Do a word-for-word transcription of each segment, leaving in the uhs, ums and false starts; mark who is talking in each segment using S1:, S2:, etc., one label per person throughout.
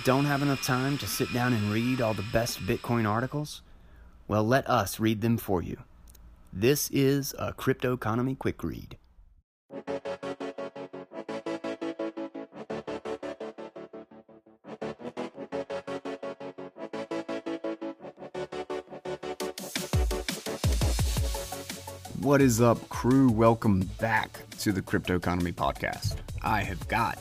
S1: Don't have enough time to sit down and read all the best Bitcoin articles? Well, let us read them for you. This is a Crypto Economy Quick Read. What is up, crew? Welcome back to the Crypto Economy Podcast. I have got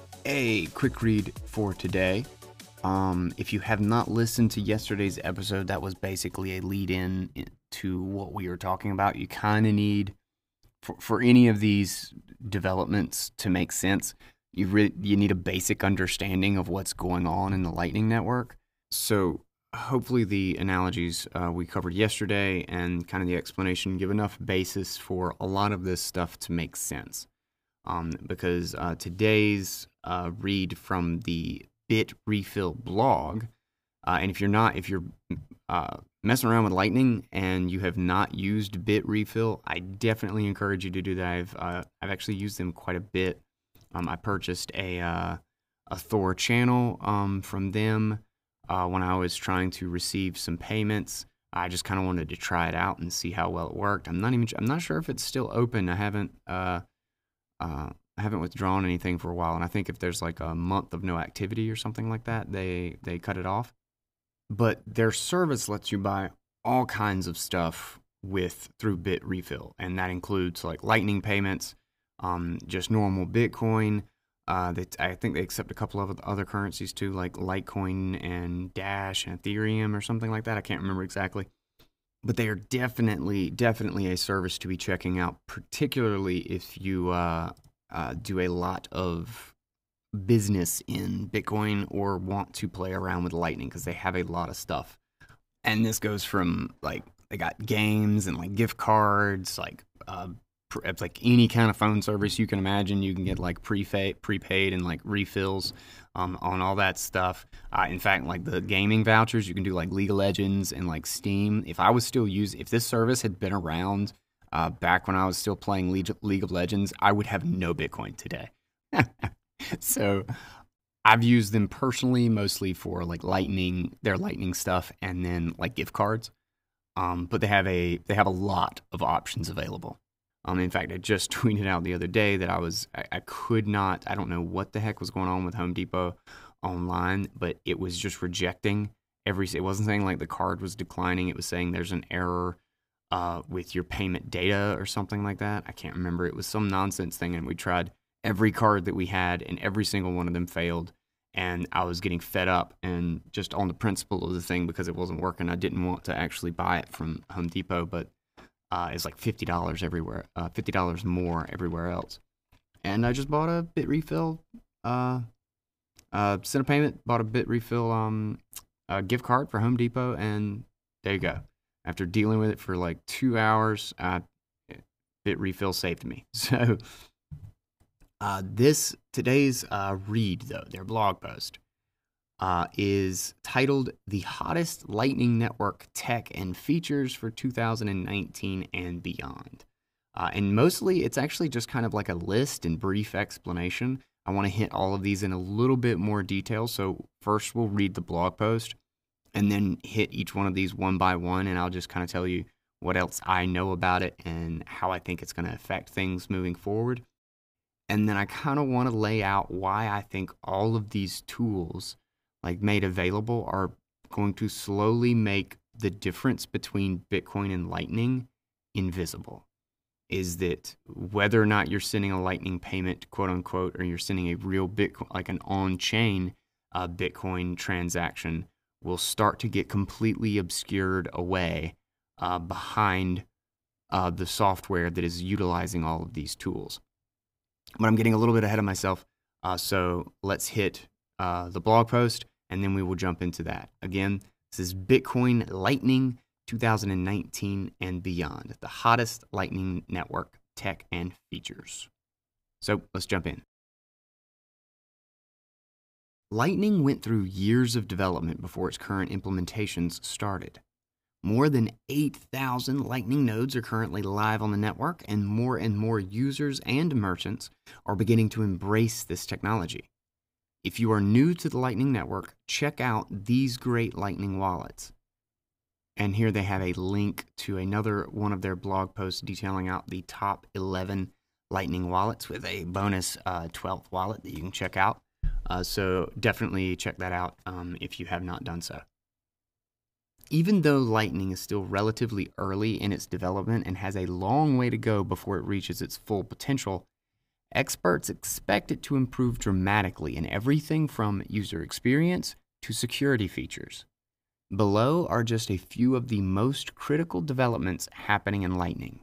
S1: a quick read for today. Um, if you have not listened to yesterday's episode, that was basically a lead-in to what we were talking about. You kind of need, for, for any of these developments to make sense, you re- you need a basic understanding of what's going on in the Lightning Network. So hopefully the analogies uh, we covered yesterday and kind of the explanation give enough basis for a lot of this stuff to make sense. Um, because uh, today's uh, read from the Bitrefill blog, uh, and if you're not, if you're uh, messing around with Lightning and you have not used Bitrefill, I definitely encourage you to do that. I've uh, I've actually used them quite a bit. Um, I purchased a uh, a Thor channel um, from them uh, when I was trying to receive some payments. I just kind of wanted to try it out and see how well it worked. I'm not even I'm not sure if it's still open. I haven't. Uh, Uh, I haven't withdrawn anything for a while, and I think if there's like a month of no activity or something like that, they, they cut it off. But their service lets you buy all kinds of stuff with through Bitrefill, and that includes like Lightning payments, um, just normal Bitcoin. Uh, they, I think they accept a couple of other currencies too, like Litecoin and Dash and Ethereum or something like that. I can't remember exactly. But they are definitely, definitely a service to be checking out, particularly if you uh, uh, do a lot of business in Bitcoin or want to play around with Lightning, because they have a lot of stuff. And this goes from, like, they got games and, like, gift cards, like, uh, it's like any kind of phone service you can imagine. You can get, like, prepaid, prepaid and, like, refills um, on all that stuff. Uh, in fact, like, the gaming vouchers, you can do, like, League of Legends and, like, Steam. If I was still using, if this service had been around uh, back when I was still playing League, League of Legends, I would have no Bitcoin today. So I've used them personally, mostly for, like, Lightning, their Lightning stuff, and then, like, gift cards. Um, but they have a they have a lot of options available. Um, in fact, I just tweeted out the other day that I was, I, I could not, I don't know what the heck was going on with Home Depot online, but it was just rejecting every, it wasn't saying like the card was declining, it was saying there's an error uh, with your payment data or something like that. I can't remember. It was some nonsense thing, and we tried every card that we had, and every single one of them failed. And I was getting fed up, and just on the principle of the thing, because it wasn't working, I didn't want to actually buy it from Home Depot, but Uh, it's like fifty dollars everywhere, uh, fifty dollars more everywhere else. And I just bought a Bitrefill, uh, uh, sent a payment, bought a Bitrefill um, uh, gift card for Home Depot, and there you go. After dealing with it for like two hours, uh, Bitrefill saved me. So uh, this, today's uh, read, though, their blog post, Uh, is titled The Hottest Lightning Network Tech and Features for two thousand nineteen and Beyond. Uh, and mostly it's actually just kind of like a list and brief explanation. I want to hit all of these in a little bit more detail. So first we'll read the blog post and then hit each one of these one by one, and I'll just kind of tell you what else I know about it and how I think it's going to affect things moving forward. And then I kind of want to lay out why I think all of these tools, like made available, are going to slowly make the difference between Bitcoin and Lightning invisible. Is that whether or not you're sending a Lightning payment, quote unquote, or you're sending a real Bitcoin, like an on-chain uh, Bitcoin transaction, will start to get completely obscured away uh, behind uh, the software that is utilizing all of these tools. But I'm getting a little bit ahead of myself, uh, so let's hit uh, the blog post, and then we will jump into that. Again, this is Bitcoin Lightning two thousand nineteen and Beyond, the hottest Lightning Network tech and features. So let's jump in. Lightning went through years of development before its current implementations started. More than eight thousand Lightning nodes are currently live on the network, and more and more users and merchants are beginning to embrace this technology. If you are new to the Lightning Network, check out these great Lightning wallets. And here they have a link to another one of their blog posts detailing out the top eleven Lightning wallets with a bonus uh, twelfth wallet that you can check out. Uh, so definitely check that out um, if you have not done so. Even though Lightning is still relatively early in its development and has a long way to go before it reaches its full potential, experts expect it to improve dramatically in everything from user experience to security features. Below are just a few of the most critical developments happening in Lightning.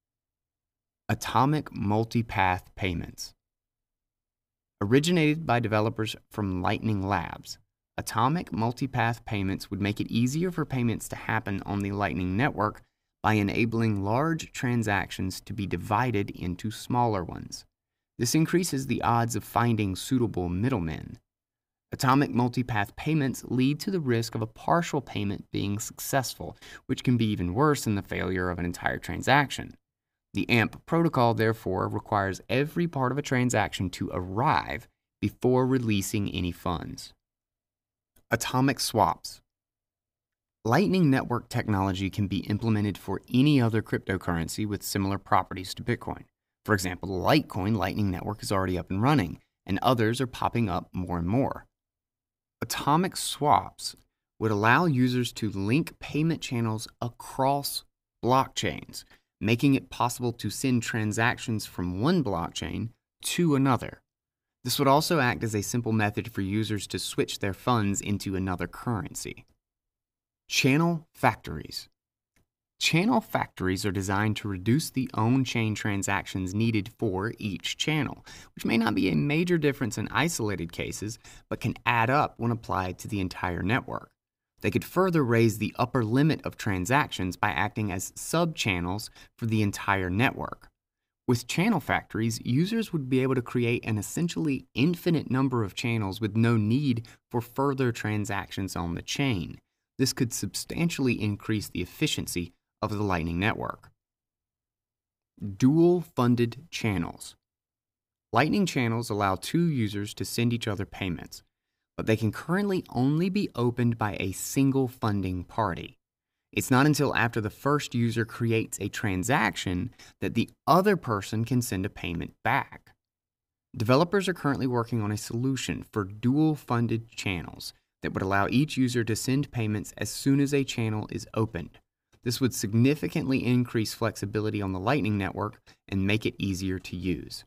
S1: Atomic multipath payments. Originated by developers from Lightning Labs, Atomic multipath payments would make it easier for payments to happen on the Lightning Network by enabling large transactions to be divided into smaller ones. This increases the odds of finding suitable middlemen. Atomic multipath payments lead to the risk of a partial payment being successful, which can be even worse than the failure of an entire transaction. The A M P protocol, therefore, requires every part of a transaction to arrive before releasing any funds. Atomic swaps. Lightning Network technology can be implemented for any other cryptocurrency with similar properties to Bitcoin. For example, the Litecoin Lightning Network is already up and running, and others are popping up more and more. Atomic swaps would allow users to link payment channels across blockchains, making it possible to send transactions from one blockchain to another. This would also act as a simple method for users to switch their funds into another currency. Channel factories. Channel factories are designed to reduce the on-chain transactions needed for each channel, which may not be a major difference in isolated cases, but can add up when applied to the entire network. They could further raise the upper limit of transactions by acting as sub-channels for the entire network. With channel factories, users would be able to create an essentially infinite number of channels with no need for further transactions on the chain. This could substantially increase the efficiency of the Lightning Network. Dual-funded channels. Lightning channels allow two users to send each other payments, but they can currently only be opened by a single funding party. It's not until after the first user creates a transaction that the other person can send a payment back. Developers are currently working on a solution for dual-funded channels that would allow each user to send payments as soon as a channel is opened. This would significantly increase flexibility on the Lightning Network and make it easier to use.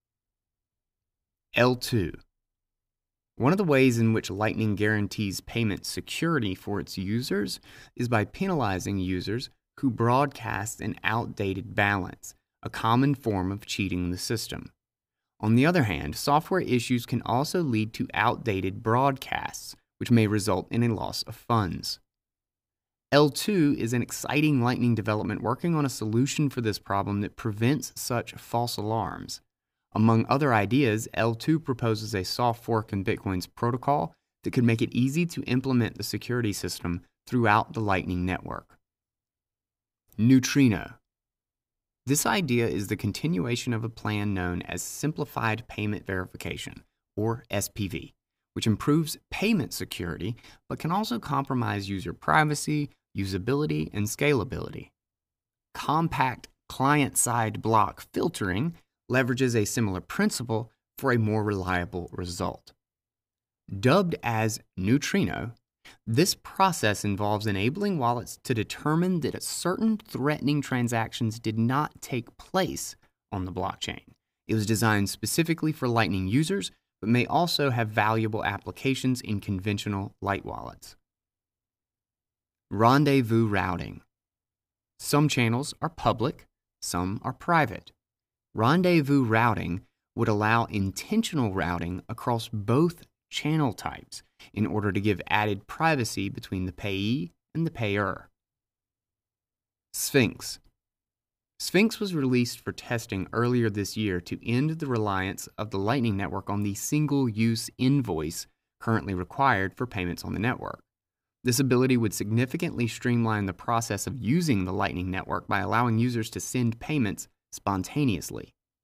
S1: L two. One of the ways in which Lightning guarantees payment security for its users is by penalizing users who broadcast an outdated balance, a common form of cheating the system. On the other hand, software issues can also lead to outdated broadcasts, which may result in a loss of funds. L two is an exciting Lightning development working on a solution for this problem that prevents such false alarms. Among other ideas, L two proposes a soft fork in Bitcoin's protocol that could make it easy to implement the security system throughout the Lightning Network. Neutrino. This idea is the continuation of a plan known as Simplified Payment Verification, or S P V, which improves payment security but can also compromise user privacy, usability, and scalability. Compact client-side block filtering leverages a similar principle for a more reliable result. Dubbed as Neutrino, this process involves enabling wallets to determine that certain threatening transactions did not take place on the blockchain. It was designed specifically for Lightning users, but may also have valuable applications in conventional light wallets. Rendezvous routing. Some channels are public, some are private. Rendezvous routing would allow intentional routing across both channel types in order to give added privacy between the payee and the payer. Sphinx. Sphinx was released for testing earlier this year to end the reliance of the Lightning Network on the single-use invoice currently required for payments on the network. This ability would significantly streamline the process of using the Lightning Network by allowing users to send payments spontaneously.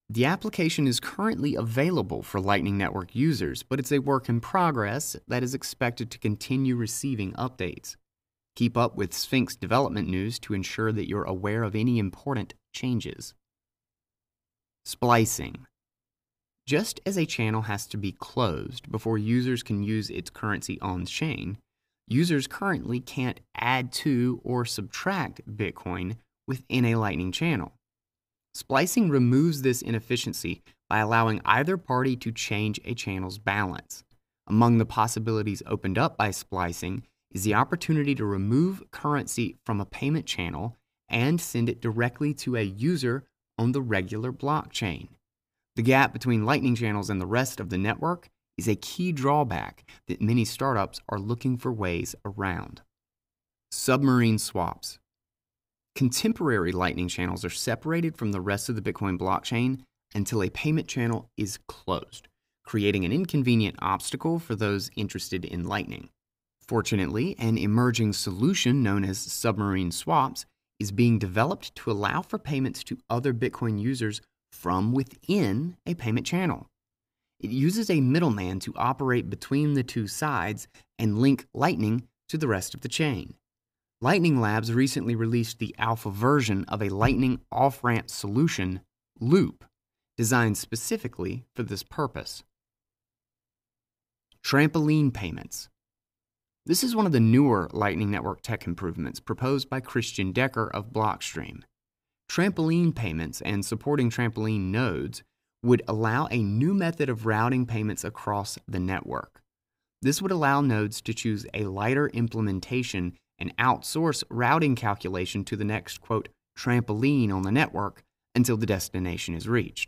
S1: The application is currently available for Lightning Network users, but it's a work in progress that is expected to continue receiving updates. Keep up with Sphinx development news to ensure that you're aware of any important changes. Splicing. Just as a channel has to be closed before users can use its currency on-chain, users currently can't add to or subtract Bitcoin within a Lightning channel. Splicing removes this inefficiency by allowing either party to change a channel's balance. Among the possibilities opened up by splicing is the opportunity to remove currency from a payment channel and send it directly to a user on the regular blockchain. The gap between Lightning channels and the rest of the network is a key drawback that many startups are looking for ways around. Submarine swaps. Contemporary Lightning channels are separated from the rest of the Bitcoin blockchain until a payment channel is closed, creating an inconvenient obstacle for those interested in Lightning. Fortunately, an emerging solution known as submarine swaps is being developed to allow for payments to other Bitcoin users from within a payment channel. It uses a middleman to operate between the two sides and link Lightning to the rest of the chain. Lightning Labs recently released the alpha version of a Lightning off-ramp solution, Loop, designed specifically for this purpose. Trampoline payments. This is one of the newer Lightning Network tech improvements proposed by Christian Decker of Blockstream. Trampoline payments and supporting trampoline nodes would allow a new method of routing payments across the network. This would allow nodes to choose a lighter implementation and outsource routing calculation to the next, quote, trampoline on the network until the destination is reached.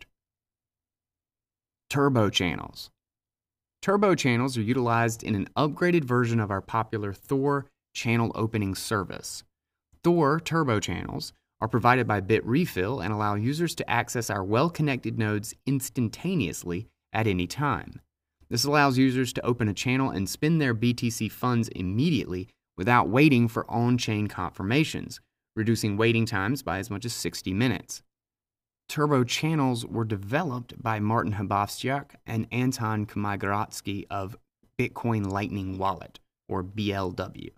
S1: Turbo channels. Turbo channels are utilized in an upgraded version of our popular Thor channel opening service. Thor turbo channels are provided by Bitrefill and allow users to access our well-connected nodes instantaneously at any time. This allows users to open a channel and spend their B T C funds immediately without waiting for on-chain confirmations, reducing waiting times by as much as sixty minutes. Turbo channels were developed by Martin Habovsyak and Anton Kamigarotsky of Bitcoin Lightning Wallet, or B L W.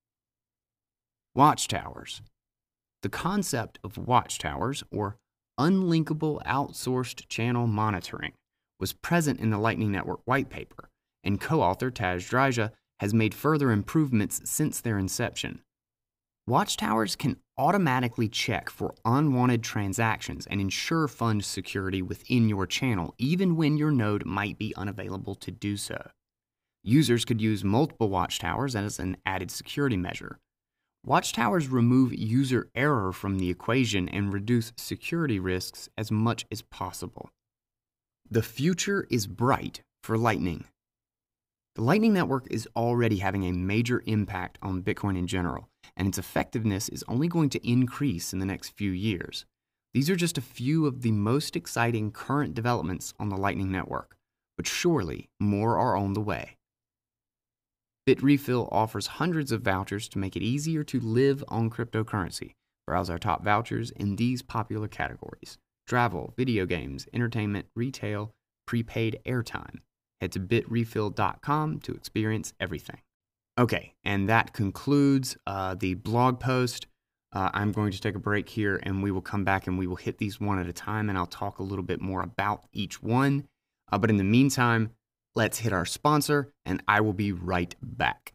S1: Watchtowers. The concept of watchtowers, or unlinkable outsourced channel monitoring, was present in the Lightning Network white paper, and co-author Taj Dryja has made further improvements since their inception. Watchtowers can automatically check for unwanted transactions and ensure fund security within your channel, even when your node might be unavailable to do so. Users could use multiple watchtowers as an added security measure. Watchtowers remove user error from the equation and reduce security risks as much as possible. The future is bright for Lightning. The Lightning Network is already having a major impact on Bitcoin in general, and its effectiveness is only going to increase in the next few years. These are just a few of the most exciting current developments on the Lightning Network, but surely more are on the way. Bitrefill offers hundreds of vouchers to make it easier to live on cryptocurrency. Browse our top vouchers in these popular categories: travel, video games, entertainment, retail, prepaid airtime. Head to bitrefill dot com to experience everything. Okay, and that concludes uh, the blog post. Uh, I'm going to take a break here, and we will come back and we will hit these one at a time, and I'll talk a little bit more about each one. Uh, but in the meantime, let's hit our sponsor, and I will be right back.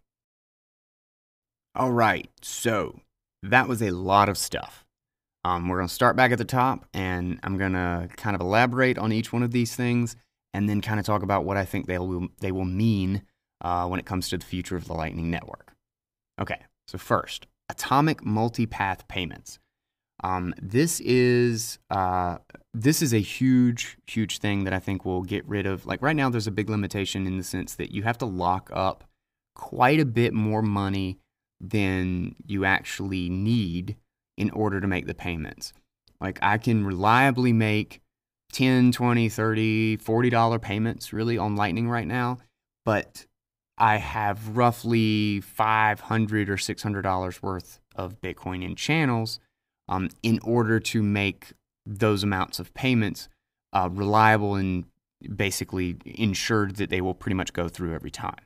S1: All right, so that was a lot of stuff. Um, we're going to start back at the top, and I'm going to kind of elaborate on each one of these things, and then kind of talk about what I think they will they will mean uh, when it comes to the future of the Lightning Network. Okay, so first, atomic multipath payments. Um, this is uh, this is a huge, huge thing that I think will get rid of. Like right now, there's a big limitation in the sense that you have to lock up quite a bit more money than you actually need in order to make the payments. Like I can reliably make ten, twenty, thirty, forty dollars payments really on Lightning right now, but I have roughly five hundred or six hundred dollars worth of Bitcoin in channels um, in order to make those amounts of payments uh, reliable and basically ensured that they will pretty much go through every time.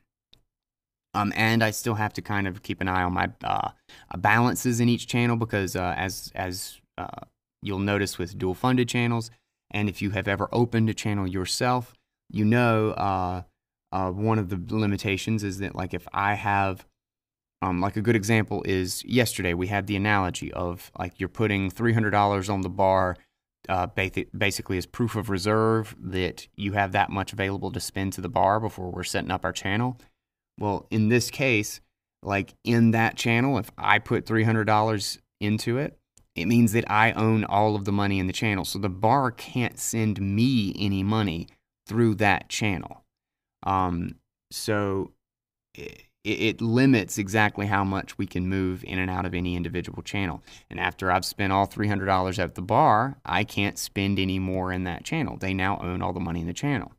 S1: Um, and I still have to kind of keep an eye on my uh, balances in each channel because uh, as as uh, you'll notice with dual funded channels, and if you have ever opened a channel yourself, you know uh, uh, one of the limitations is that, like, if I have, um, like a good example is yesterday we had the analogy of like you're putting three hundred dollars on the bar uh, basically as proof of reserve that you have that much available to spend to the bar before we're setting up our channel. Well, in this case, like in that channel, if I put three hundred dollars into it, it means that I own all of the money in the channel. So the bar can't send me any money through that channel. Um, so it, it limits exactly how much we can move in and out of any individual channel. And after I've spent all three hundred dollars at the bar, I can't spend any more in that channel. They now own all the money in the channel.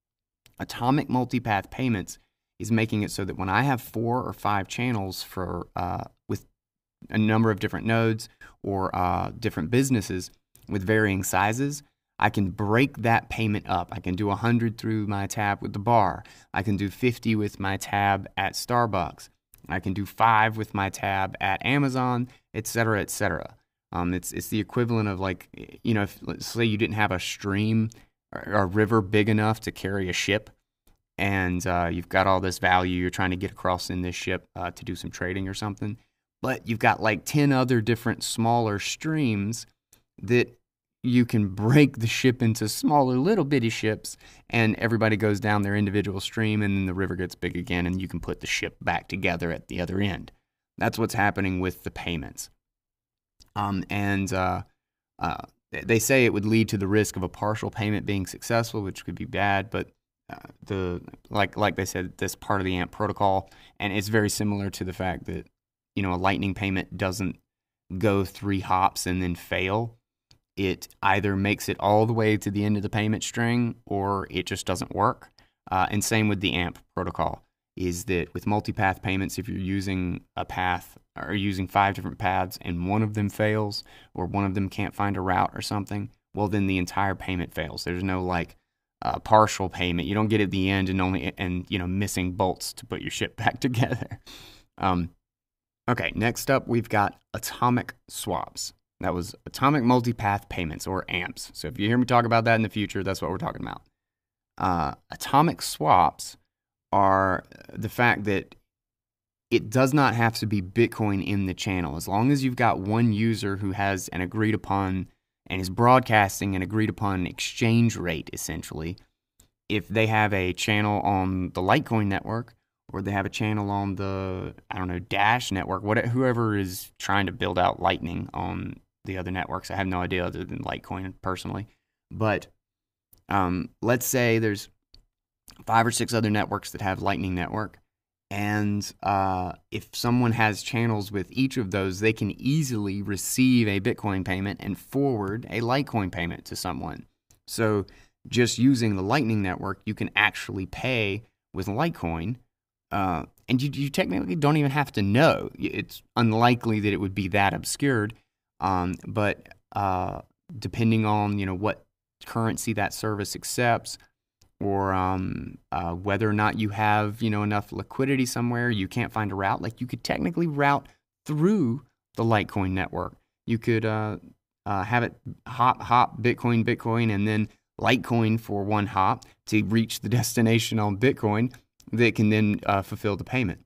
S1: Atomic multipath payments is making it so that when I have four or five channels for uh, with a number of different nodes or uh, different businesses with varying sizes, I can break that payment up. I can do one hundred through my tab with the bar. I can do fifty with my tab at Starbucks. I can do five with my tab at Amazon, et cetera, et cetera. Um, it's it's the equivalent of, like, you know, if let's say you didn't have a stream or a river big enough to carry a ship, and uh, you've got all this value you're trying to get across in this ship uh, to do some trading or something, but you've got like ten other different smaller streams that you can break the ship into smaller little bitty ships, and everybody goes down their individual stream, and then the river gets big again, and you can put the ship back together at the other end. That's what's happening with the payments. Um, and uh, uh, they say it would lead to the risk of a partial payment being successful, which could be bad, but uh, the like like they said, this part of the A M P protocol, and it's very similar to the fact that, you know, a Lightning payment doesn't go three hops and then fail. It either makes it all the way to the end of the payment string, or it just doesn't work. Uh, and same with the A M P protocol, is that with multipath payments, if you're using a path or using five different paths and one of them fails, or one of them can't find a route or something, well, then the entire payment fails. There's no like uh, partial payment. You don't get at the end and only and you know missing bolts to put your ship back together. Um, okay, next up we've got atomic swaps. That was atomic multipath payments, or A M Ps. So if you hear me talk about that in the future, that's what we're talking about. Uh, atomic swaps are the fact that it does not have to be Bitcoin in the channel. As long as you've got one user who has an agreed upon and is broadcasting an agreed upon exchange rate, essentially, if they have a channel on the Litecoin network, or they have a channel on the, I don't know, Dash network, whatever, whoever is trying to build out Lightning on the other networks. I have no idea other than Litecoin personally. But um, let's say there's five or six other networks that have Lightning Network. And uh, if someone has channels with each of those, they can easily receive a Bitcoin payment and forward a Litecoin payment to someone. So just using the Lightning Network, you can actually pay with Litecoin. Uh, and you, you technically don't even have to know. It's unlikely that it would be that obscured. Um, but uh, depending on, you know, what currency that service accepts, or um, uh, whether or not you have, you know, enough liquidity somewhere, you can't find a route. Like, you could technically route through the Litecoin network. You could uh, uh, have it hop, hop, Bitcoin, Bitcoin, and then Litecoin for one hop to reach the destination on Bitcoin that can then uh, fulfill the payment.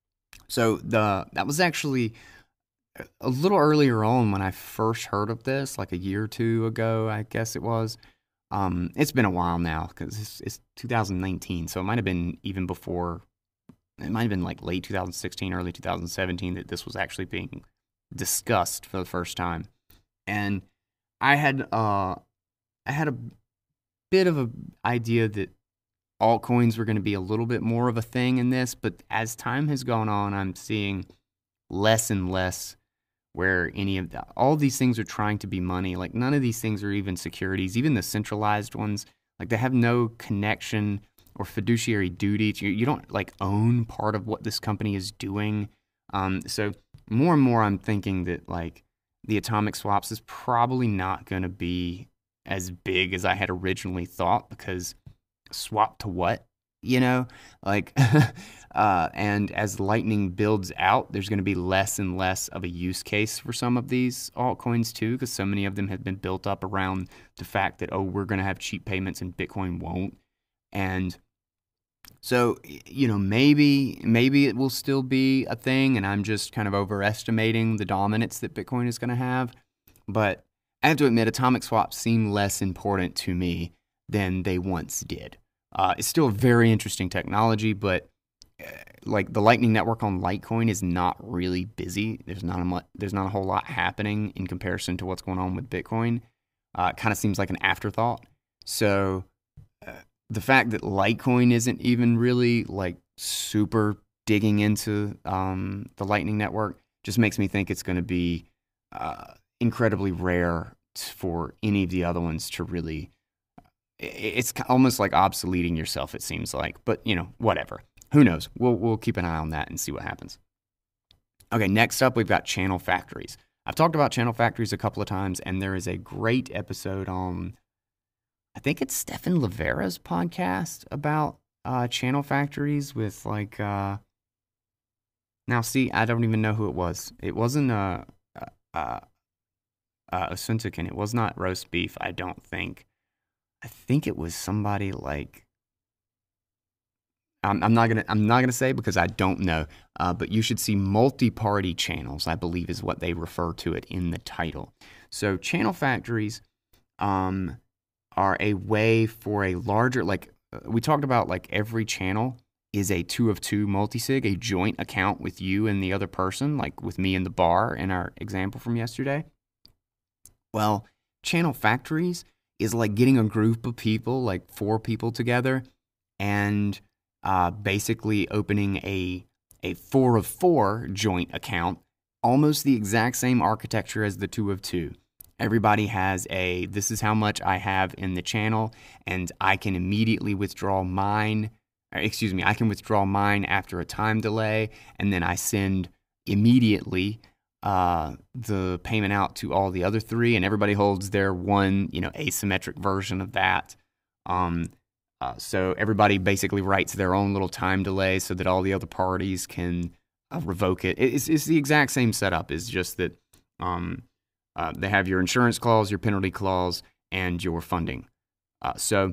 S1: So the that was actually a little earlier on when I first heard of this, like a year or two ago, I guess it was. Um, it's been a while now because it's, it's two thousand nineteen, so it might have been even before. It might have been like late two thousand sixteen, early two thousand seventeen that this was actually being discussed for the first time. And I had uh, I had a bit of an idea that altcoins were going to be a little bit more of a thing in this, but as time has gone on, I'm seeing less and less where any of the, all these things are trying to be money. Like, none of these things are even securities. Even the centralized ones, like, they have no connection or fiduciary duty. You, you don't like own part of what this company is doing. Um, so more and more, I'm thinking that like the atomic swaps is probably not going to be as big as I had originally thought, because swap to what? You know, like, uh, and as Lightning builds out, there's going to be less and less of a use case for some of these altcoins too, because so many of them have been built up around the fact that, oh, we're going to have cheap payments and Bitcoin won't. And so, you know, maybe maybe it will still be a thing, and I'm just kind of overestimating the dominance that Bitcoin is going to have. But I have to admit, atomic swaps seem less important to me than they once did. Uh, it's still a very interesting technology, but uh, like the Lightning Network on Litecoin is not really busy. There's not a much, there's not a whole lot happening in comparison to what's going on with Bitcoin. Uh, it kind of seems like an afterthought. So uh, the fact that Litecoin isn't even really like super digging into um, the Lightning Network just makes me think it's going to be uh, incredibly rare t- for any of the other ones to really. It's almost like obsoleting yourself, it seems like. But, you know, whatever. Who knows? We'll we'll keep an eye on that and see what happens. Okay, next up, we've got channel factories. I've talked about channel factories a couple of times, and there is a great episode on, I think it's Stephan Livera's podcast about uh, channel factories with, like, uh, now, see, I don't even know who it was. It wasn't uh, uh, uh, uh, Osuntikin. It was not roast beef, I don't think. I think it was somebody like I'm, I'm not gonna I'm not gonna say because I don't know. Uh, but you should see multi-party channels, I believe, is what they refer to it in the title. So channel factories um, are a way for a larger, like we talked about, like every channel is a two of two multisig, a joint account with you and the other person, like with me and the bar in our example from yesterday. Well, channel factories is like getting a group of people, like four people together, and uh, basically opening a a four of four joint account, almost the exact same architecture as the two of two. Everybody has a, this is how much I have in the channel, and I can immediately withdraw mine, or excuse me, I can withdraw mine after a time delay, and then I send immediately uh, the payment out to all the other three, and everybody holds their one, you know, asymmetric version of that. Um, uh, so everybody basically writes their own little time delay so that all the other parties can uh, revoke it. It's, it's the exact same setup. It's just that um, uh, they have your insurance clause, your penalty clause, and your funding. Uh, so,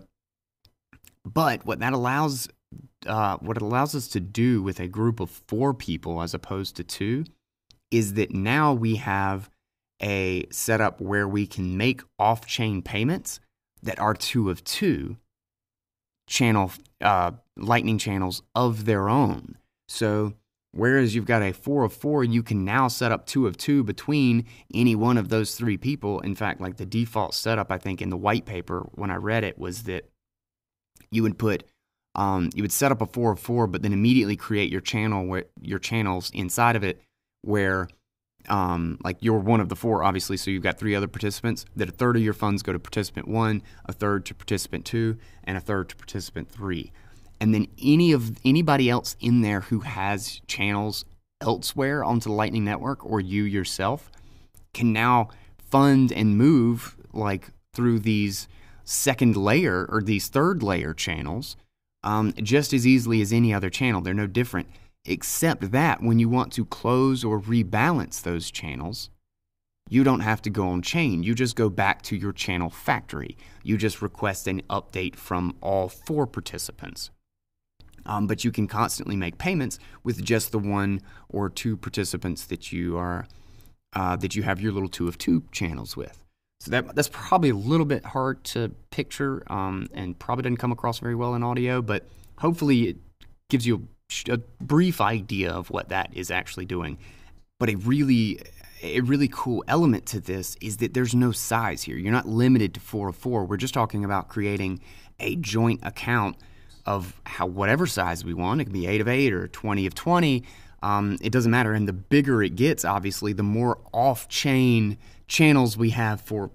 S1: but what that allows, uh, what it allows us to do with a group of four people as opposed to two, is that now we have a setup where we can make off-chain payments that are two of two channel uh, Lightning channels of their own. So whereas you've got a four of four, you can now set up two of two between any one of those three people. In fact, like the default setup, I think in the white paper when I read it, was that you would put um, you would set up a four of four, but then immediately create your channel where your channels inside of it, where um, like you're one of the four, obviously, so you've got three other participants, that a third of your funds go to participant one, a third to participant two, and a third to participant three. And then any of anybody else in there who has channels elsewhere onto the Lightning Network, or you yourself, can now fund and move like through these second layer or these third layer channels um, just as easily as any other channel. They're no different. Except that when you want to close or rebalance those channels, you don't have to go on chain. You just go back to your channel factory. You just request an update from all four participants. Um, but you can constantly make payments with just the one or two participants that you are uh, that you have your little two of two channels with. So that that's probably a little bit hard to picture um, and probably doesn't come across very well in audio, but hopefully it gives you a brief idea of what that is actually doing. But a really a really cool element to this is that there's no size here. You're not limited to four of four. We're just talking about creating a joint account of how whatever size we want. It can be eight of eight or twenty of twenty. Um, it doesn't matter. And the bigger it gets, obviously, the more off-chain channels we have for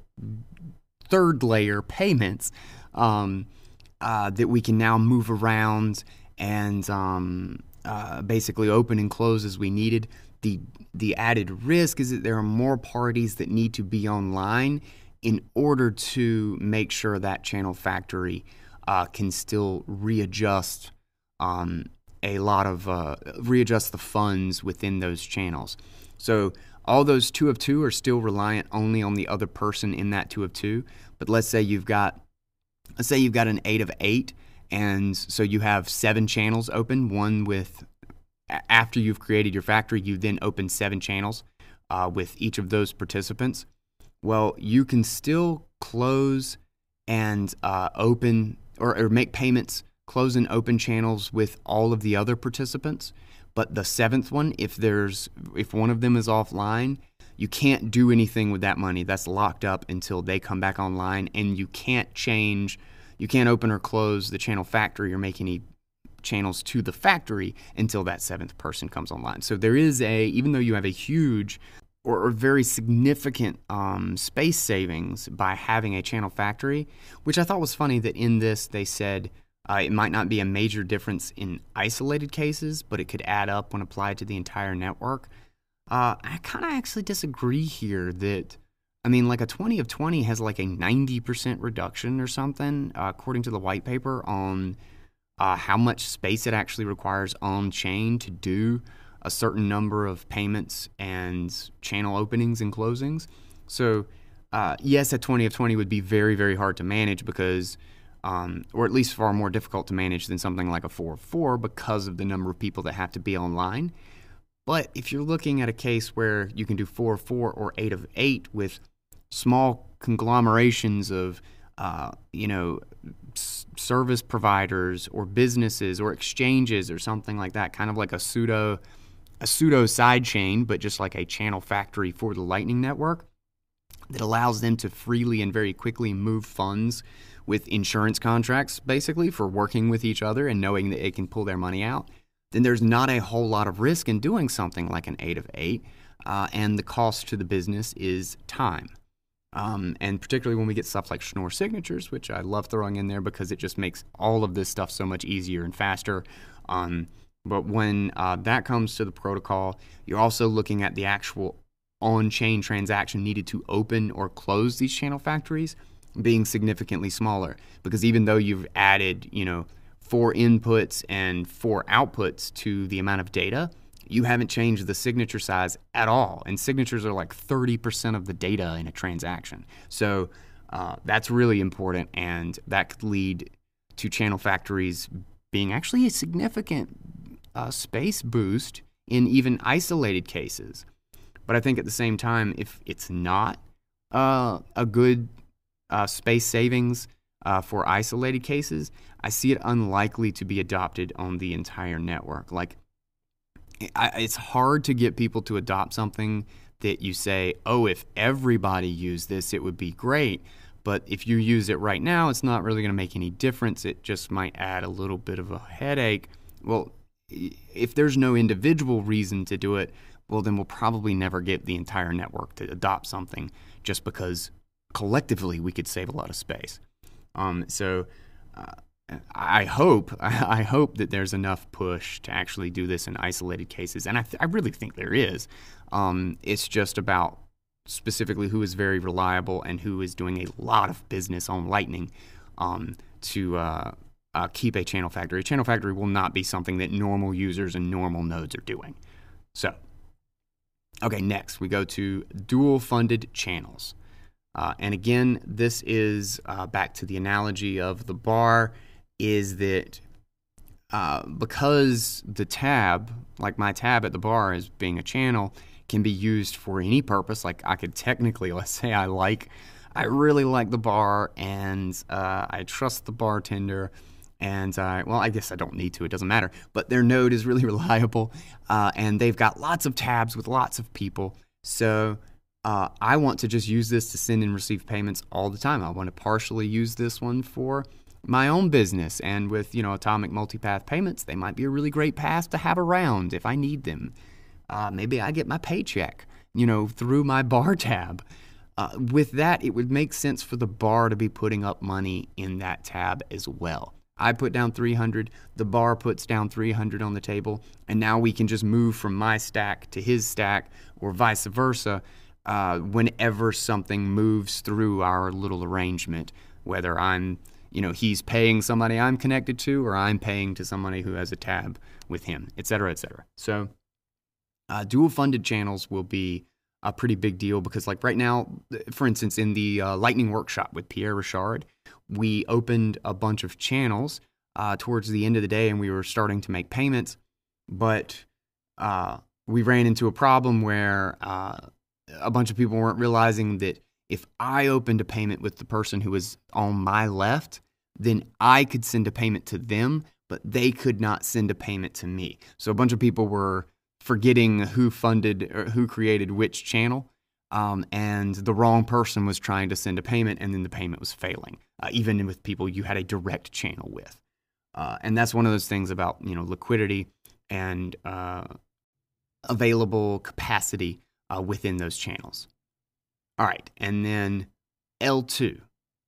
S1: third layer payments um, uh, that we can now move around and um, uh, basically open and close as we needed. The the added risk is that there are more parties that need to be online in order to make sure that channel factory uh, can still readjust um, a lot of uh, readjust the funds within those channels. So all those two of two are still reliant only on the other person in that two of two. But let's say you've got let's say you've got an eight of eight, and so you have seven channels open. One with after you've created your factory, you then open seven channels uh, with each of those participants. Well, you can still close and uh, open or, or make payments, close and open channels with all of the other participants. But the seventh one, if there's if one of them is offline, you can't do anything with that money. That's locked up until they come back online, and you can't change, you can't open or close the channel factory or make any channels to the factory until that seventh person comes online. So there is a, even though you have a huge or, or very significant um, space savings by having a channel factory, which I thought was funny that in this they said uh, it might not be a major difference in isolated cases, but it could add up when applied to the entire network. Uh, I kind of actually disagree here that, I mean, like a twenty of twenty has like a ninety percent reduction or something, uh, according to the white paper, on uh, how much space it actually requires on chain to do a certain number of payments and channel openings and closings. So, uh, yes, a twenty of twenty would be very, very hard to manage because, um, or at least far more difficult to manage than something like a four of four because of the number of people that have to be online. But if you're looking at a case where you can do four of four or eight of eight with small conglomerations of, uh, you know, s- service providers or businesses or exchanges or something like that, kind of like a pseudo, a pseudo side chain, but just like a channel factory for the Lightning Network that allows them to freely and very quickly move funds with insurance contracts, basically, for working with each other and knowing that it can pull their money out, then there's not a whole lot of risk in doing something like an eight of eight, uh, and the cost to the business is time. Um, and particularly when we get stuff like Schnorr signatures, which I love throwing in there because it just makes all of this stuff so much easier and faster. Um, but when uh, that comes to the protocol, you're also looking at the actual on-chain transaction needed to open or close these channel factories being significantly smaller, because even though you've added, you know, four inputs and four outputs to the amount of data, you haven't changed the signature size at all. And signatures are like thirty percent of the data in a transaction. So uh, that's really important, and that could lead to channel factories being actually a significant uh, space boost in even isolated cases. But I think at the same time, if it's not uh, a good uh, space savings uh, for isolated cases, I see it unlikely to be adopted on the entire network. Like, I, it's hard to get people to adopt something that you say, oh, if everybody used this, it would be great. But if you use it right now, it's not really going to make any difference. It just might add a little bit of a headache. Well, if there's no individual reason to do it, well, then we'll probably never get the entire network to adopt something just because collectively we could save a lot of space. Um, so uh, I hope I hope that there's enough push to actually do this in isolated cases, and I, th- I really think there is. Um, it's just about specifically who is very reliable and who is doing a lot of business on Lightning um, to uh, uh, keep a channel factory. A channel factory will not be something that normal users and normal nodes are doing. So, okay, next we go to dual funded channels. Uh, and again, this is uh, back to the analogy of the bar, is that uh, because the tab, like my tab at the bar as being a channel, can be used for any purpose. Like I could technically, let's say I like, I really like the bar and uh, I trust the bartender, and I, well, I guess I don't need to, it doesn't matter, but their node is really reliable uh, and they've got lots of tabs with lots of people. So Uh, I want to just use this to send and receive payments all the time. I want to partially use this one for my own business, and with, you know, atomic multipath payments, they might be a really great path to have around if I need them. Uh, maybe I get my paycheck, you know, through my bar tab. Uh, with that, it would make sense for the bar to be putting up money in that tab as well. I put down three hundred, the bar puts down three hundred on the table, and now we can just move from my stack to his stack or vice versa. uh, whenever something moves through our little arrangement, whether I'm, you know, he's paying somebody I'm connected to, or I'm paying to somebody who has a tab with him, et cetera, et cetera. So uh, dual funded channels will be a pretty big deal because, like right now, for instance, in the uh, Lightning Workshop with Pierre Richard, we opened a bunch of channels uh, towards the end of the day, and we were starting to make payments, but uh, we ran into a problem where uh, a bunch of people weren't realizing that if I opened a payment with the person who was on my left, then I could send a payment to them, but they could not send a payment to me. So a bunch of people were forgetting who funded or who created which channel, um, and the wrong person was trying to send a payment, and then the payment was failing, uh, even with people you had a direct channel with. Uh, and that's one of those things about, you know, liquidity and uh, available capacity uh, within those channels. All right, and then L two.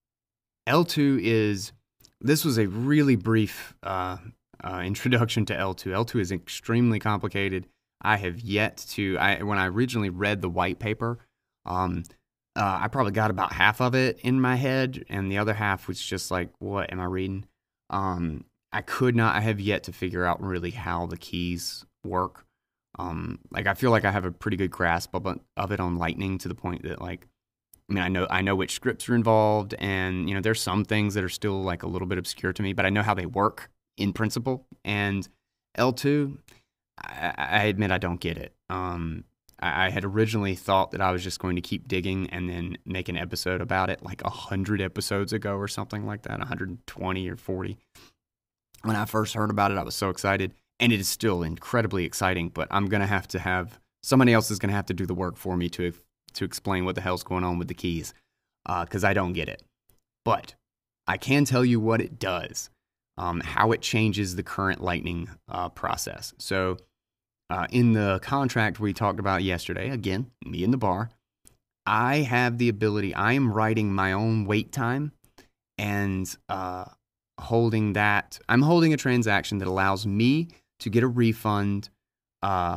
S1: L two is, this was a really brief uh, uh, introduction to L two. L two is extremely complicated. I have yet to, I, when I originally read the white paper, um, uh, I probably got about half of it in my head, and the other half was just like, what am I reading? Um, I could not, I have yet to figure out really how the keys work. Um, like I feel like I have a pretty good grasp of, of it on Lightning, to the point that, like, I mean, I know I know which scripts are involved, and you know, there's some things that are still like a little bit obscure to me, but I know how they work in principle. And L two, I, I admit I don't get it. Um, I, I had originally thought that I was just going to keep digging and then make an episode about it, like a hundred episodes ago or something like that, one hundred twenty or forty. When I first heard about it, I was so excited. And it is still incredibly exciting, but I'm going to have to have, somebody else is going to have to do the work for me to to explain what the hell's going on with the keys, because uh, I don't get it. But I can tell you what it does, um, how it changes the current Lightning uh, process. So uh, in the contract we talked about yesterday, again, me in the bar, I have the ability, I am writing my own wait time and uh, holding that, I'm holding a transaction that allows me to get a refund uh,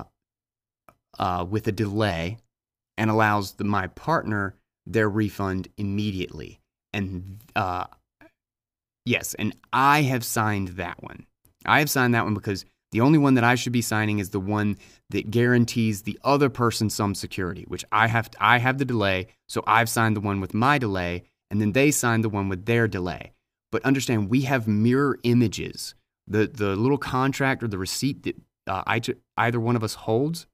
S1: uh, with a delay, and allows the, my partner their refund immediately. And uh, yes, and I have signed that one. I have signed that one because the only one that I should be signing is the one that guarantees the other person some security, which I have. To, I have the delay, so I've signed the one with my delay, and then they signed the one with their delay. But understand, we have mirror images. The the little contract or the receipt that uh, I t- either one of us holds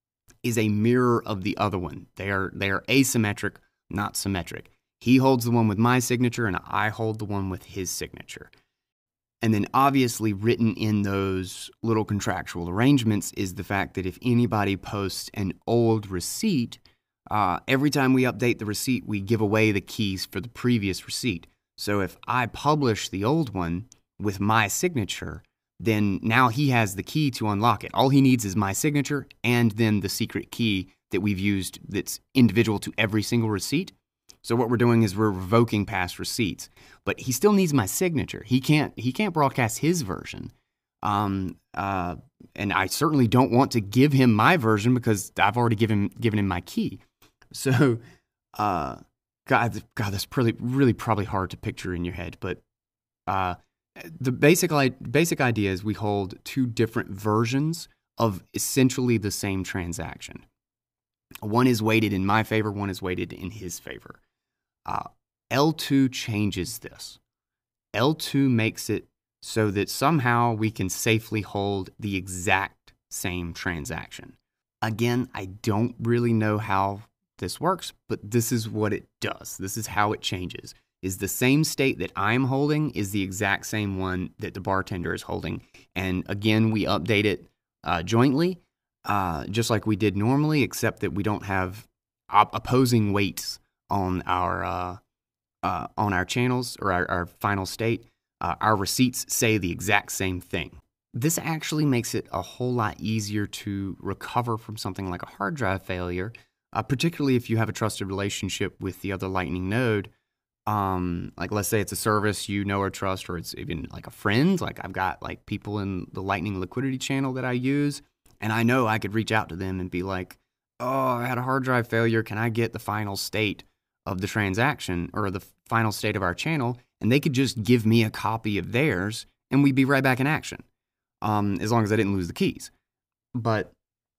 S1: is a mirror of the other one. They are they are asymmetric, not symmetric. He holds the one with my signature, and I hold the one with his signature. And then obviously written in those little contractual arrangements is the fact that if anybody posts an old receipt, uh, every time we update the receipt, we give away the keys for the previous receipt. So if I publish the old one with my signature, then now he has the key to unlock it. All he needs is my signature and then the secret key that we've used that's individual to every single receipt. So what we're doing is we're revoking past receipts, but he still needs my signature. He can't he can't broadcast his version. Um, uh, and I certainly don't want to give him my version because I've already given given him my key. So, uh, God, God, that's really really probably hard to picture in your head, but uh, the basic basic idea is we hold two different versions of essentially the same transaction. One is weighted in my favor, one is weighted in his favor. Uh, L two changes this. L two makes it so that somehow we can safely hold the exact same transaction. Again, I don't really know how this works, but this is what it does. This is how it changes. Is the same state that I'm holding is the exact same one that the bartender is holding. And again, we update it uh, jointly, uh, just like we did normally, except that we don't have op- opposing weights on our uh, uh, on our channels or our, our final state. Uh, our receipts say the exact same thing. This actually makes it a whole lot easier to recover from something like a hard drive failure, uh, particularly if you have a trusted relationship with the other Lightning node. Um, like let's say it's a service you know or trust, or it's even like a friend. Like I've got like people in the Lightning liquidity channel that I use, and I know I could reach out to them and be like, oh, I had a hard drive failure. Can I get the final state of the transaction or the final state of our channel? And they could just give me a copy of theirs and we'd be right back in action, um, as long as I didn't lose the keys. But,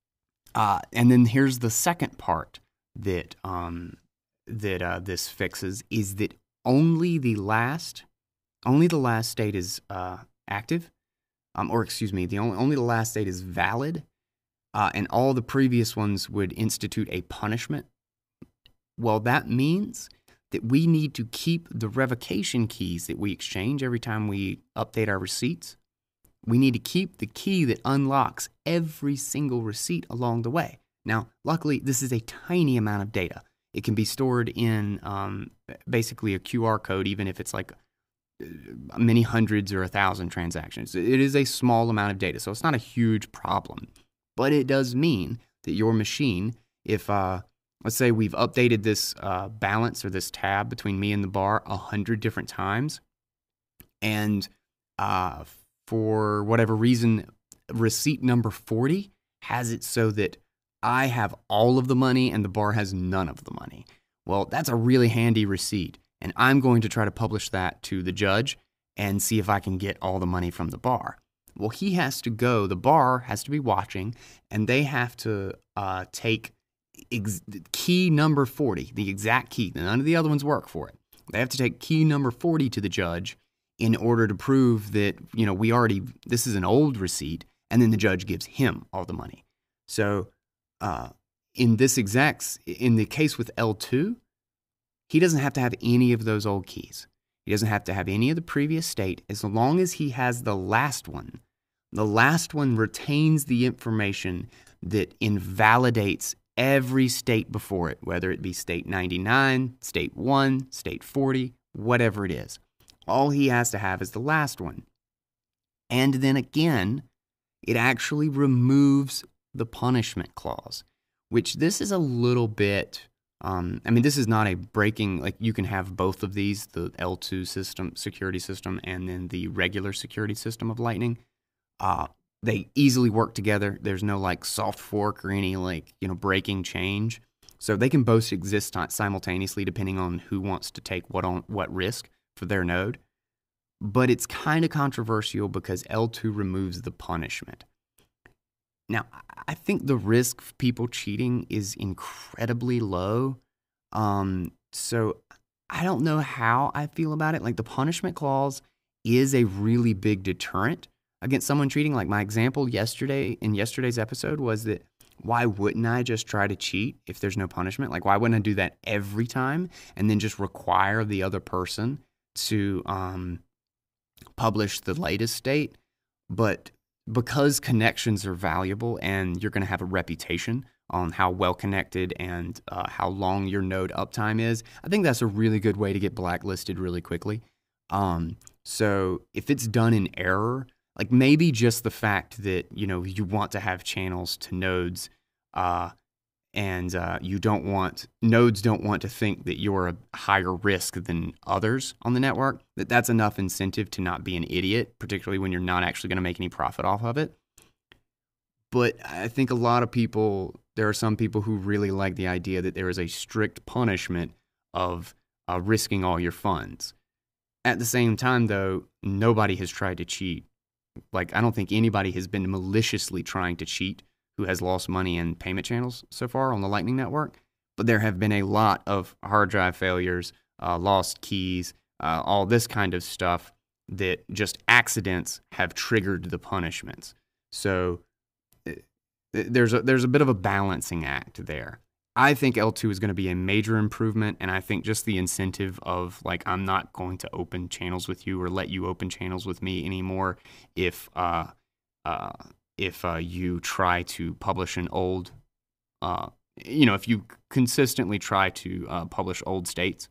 S1: uh, and then here's the second part that, um, that uh, this fixes is that only the last, only the last state is uh, active, um, or excuse me, the only, only the last state is valid, uh, and all the previous ones would institute a punishment. Well, that means that we need to keep the revocation keys that we exchange every time we update our receipts. We need to keep the key that unlocks every single receipt along the way. Now, luckily, this is a tiny amount of data. It can be stored in um, basically a Q R code, even if it's like many hundreds or a thousand transactions. It is a small amount of data, so it's not a huge problem. But it does mean that your machine, if uh, let's say we've updated this uh, balance or this tab between me and the bar a hundred different times, and uh, for whatever reason, receipt number forty has it so that I have all of the money and the bar has none of the money. Well, that's a really handy receipt, and I'm going to try to publish that to the judge and see if I can get all the money from the bar. Well, he has to go, the bar has to be watching, and they have to uh, take ex- key number forty, the exact key. None of the other ones work for it. They have to take key number forty to the judge in order to prove that, you know, we already, this is an old receipt, and then the judge gives him all the money. So, Uh, in this exact, in the case with L two, he doesn't have to have any of those old keys. He doesn't have to have any of the previous state. As long as he has the last one, the last one retains the information that invalidates every state before it, whether it be state ninety-nine, state one, state forty, whatever it is. All he has to have is the last one. And then again, it actually removes the punishment clause, which this is a little bit, um, I mean, this is not a breaking, like you can have both of these, the L two system, security system, and then the regular security system of Lightning. Uh, they easily work together. There's no like soft fork or any like, you know, breaking change. So they can both exist simultaneously depending on who wants to take what on what risk for their node. But it's kind of controversial because L two removes the punishment. Now, I think the risk of people cheating is incredibly low. Um, so I don't know how I feel about it. Like the punishment clause is a really big deterrent against someone cheating. Like my example yesterday in yesterday's episode was that why wouldn't I just try to cheat if there's no punishment? Like why wouldn't I do that every time and then just require the other person to um, publish the latest state? But because connections are valuable and you're going to have a reputation on how well connected and uh, how long your node uptime is, I think that's a really good way to get blacklisted really quickly. Um, so if it's done in error, like maybe just the fact that, you know, you want to have channels to nodes uh, and uh, you don't want, nodes don't want to think that you're a higher risk than others on the network, that that's enough incentive to not be an idiot, particularly when you're not actually going to make any profit off of it. But I think a lot of people, there are some people who really like the idea that there is a strict punishment of uh, risking all your funds. At the same time, though, nobody has tried to cheat. Like, I don't think anybody has been maliciously trying to cheat who has lost money in payment channels so far on the Lightning Network. But there have been a lot of hard drive failures, uh, lost keys, uh, all this kind of stuff that just accidents have triggered the punishments. So it, there's a, there's a bit of a balancing act there. I think L two is going to be a major improvement, and I think just the incentive of, like, I'm not going to open channels with you or let you open channels with me anymore if uh, uh, if uh, you try to publish an old, uh, you know, if you consistently try to uh, publish old states,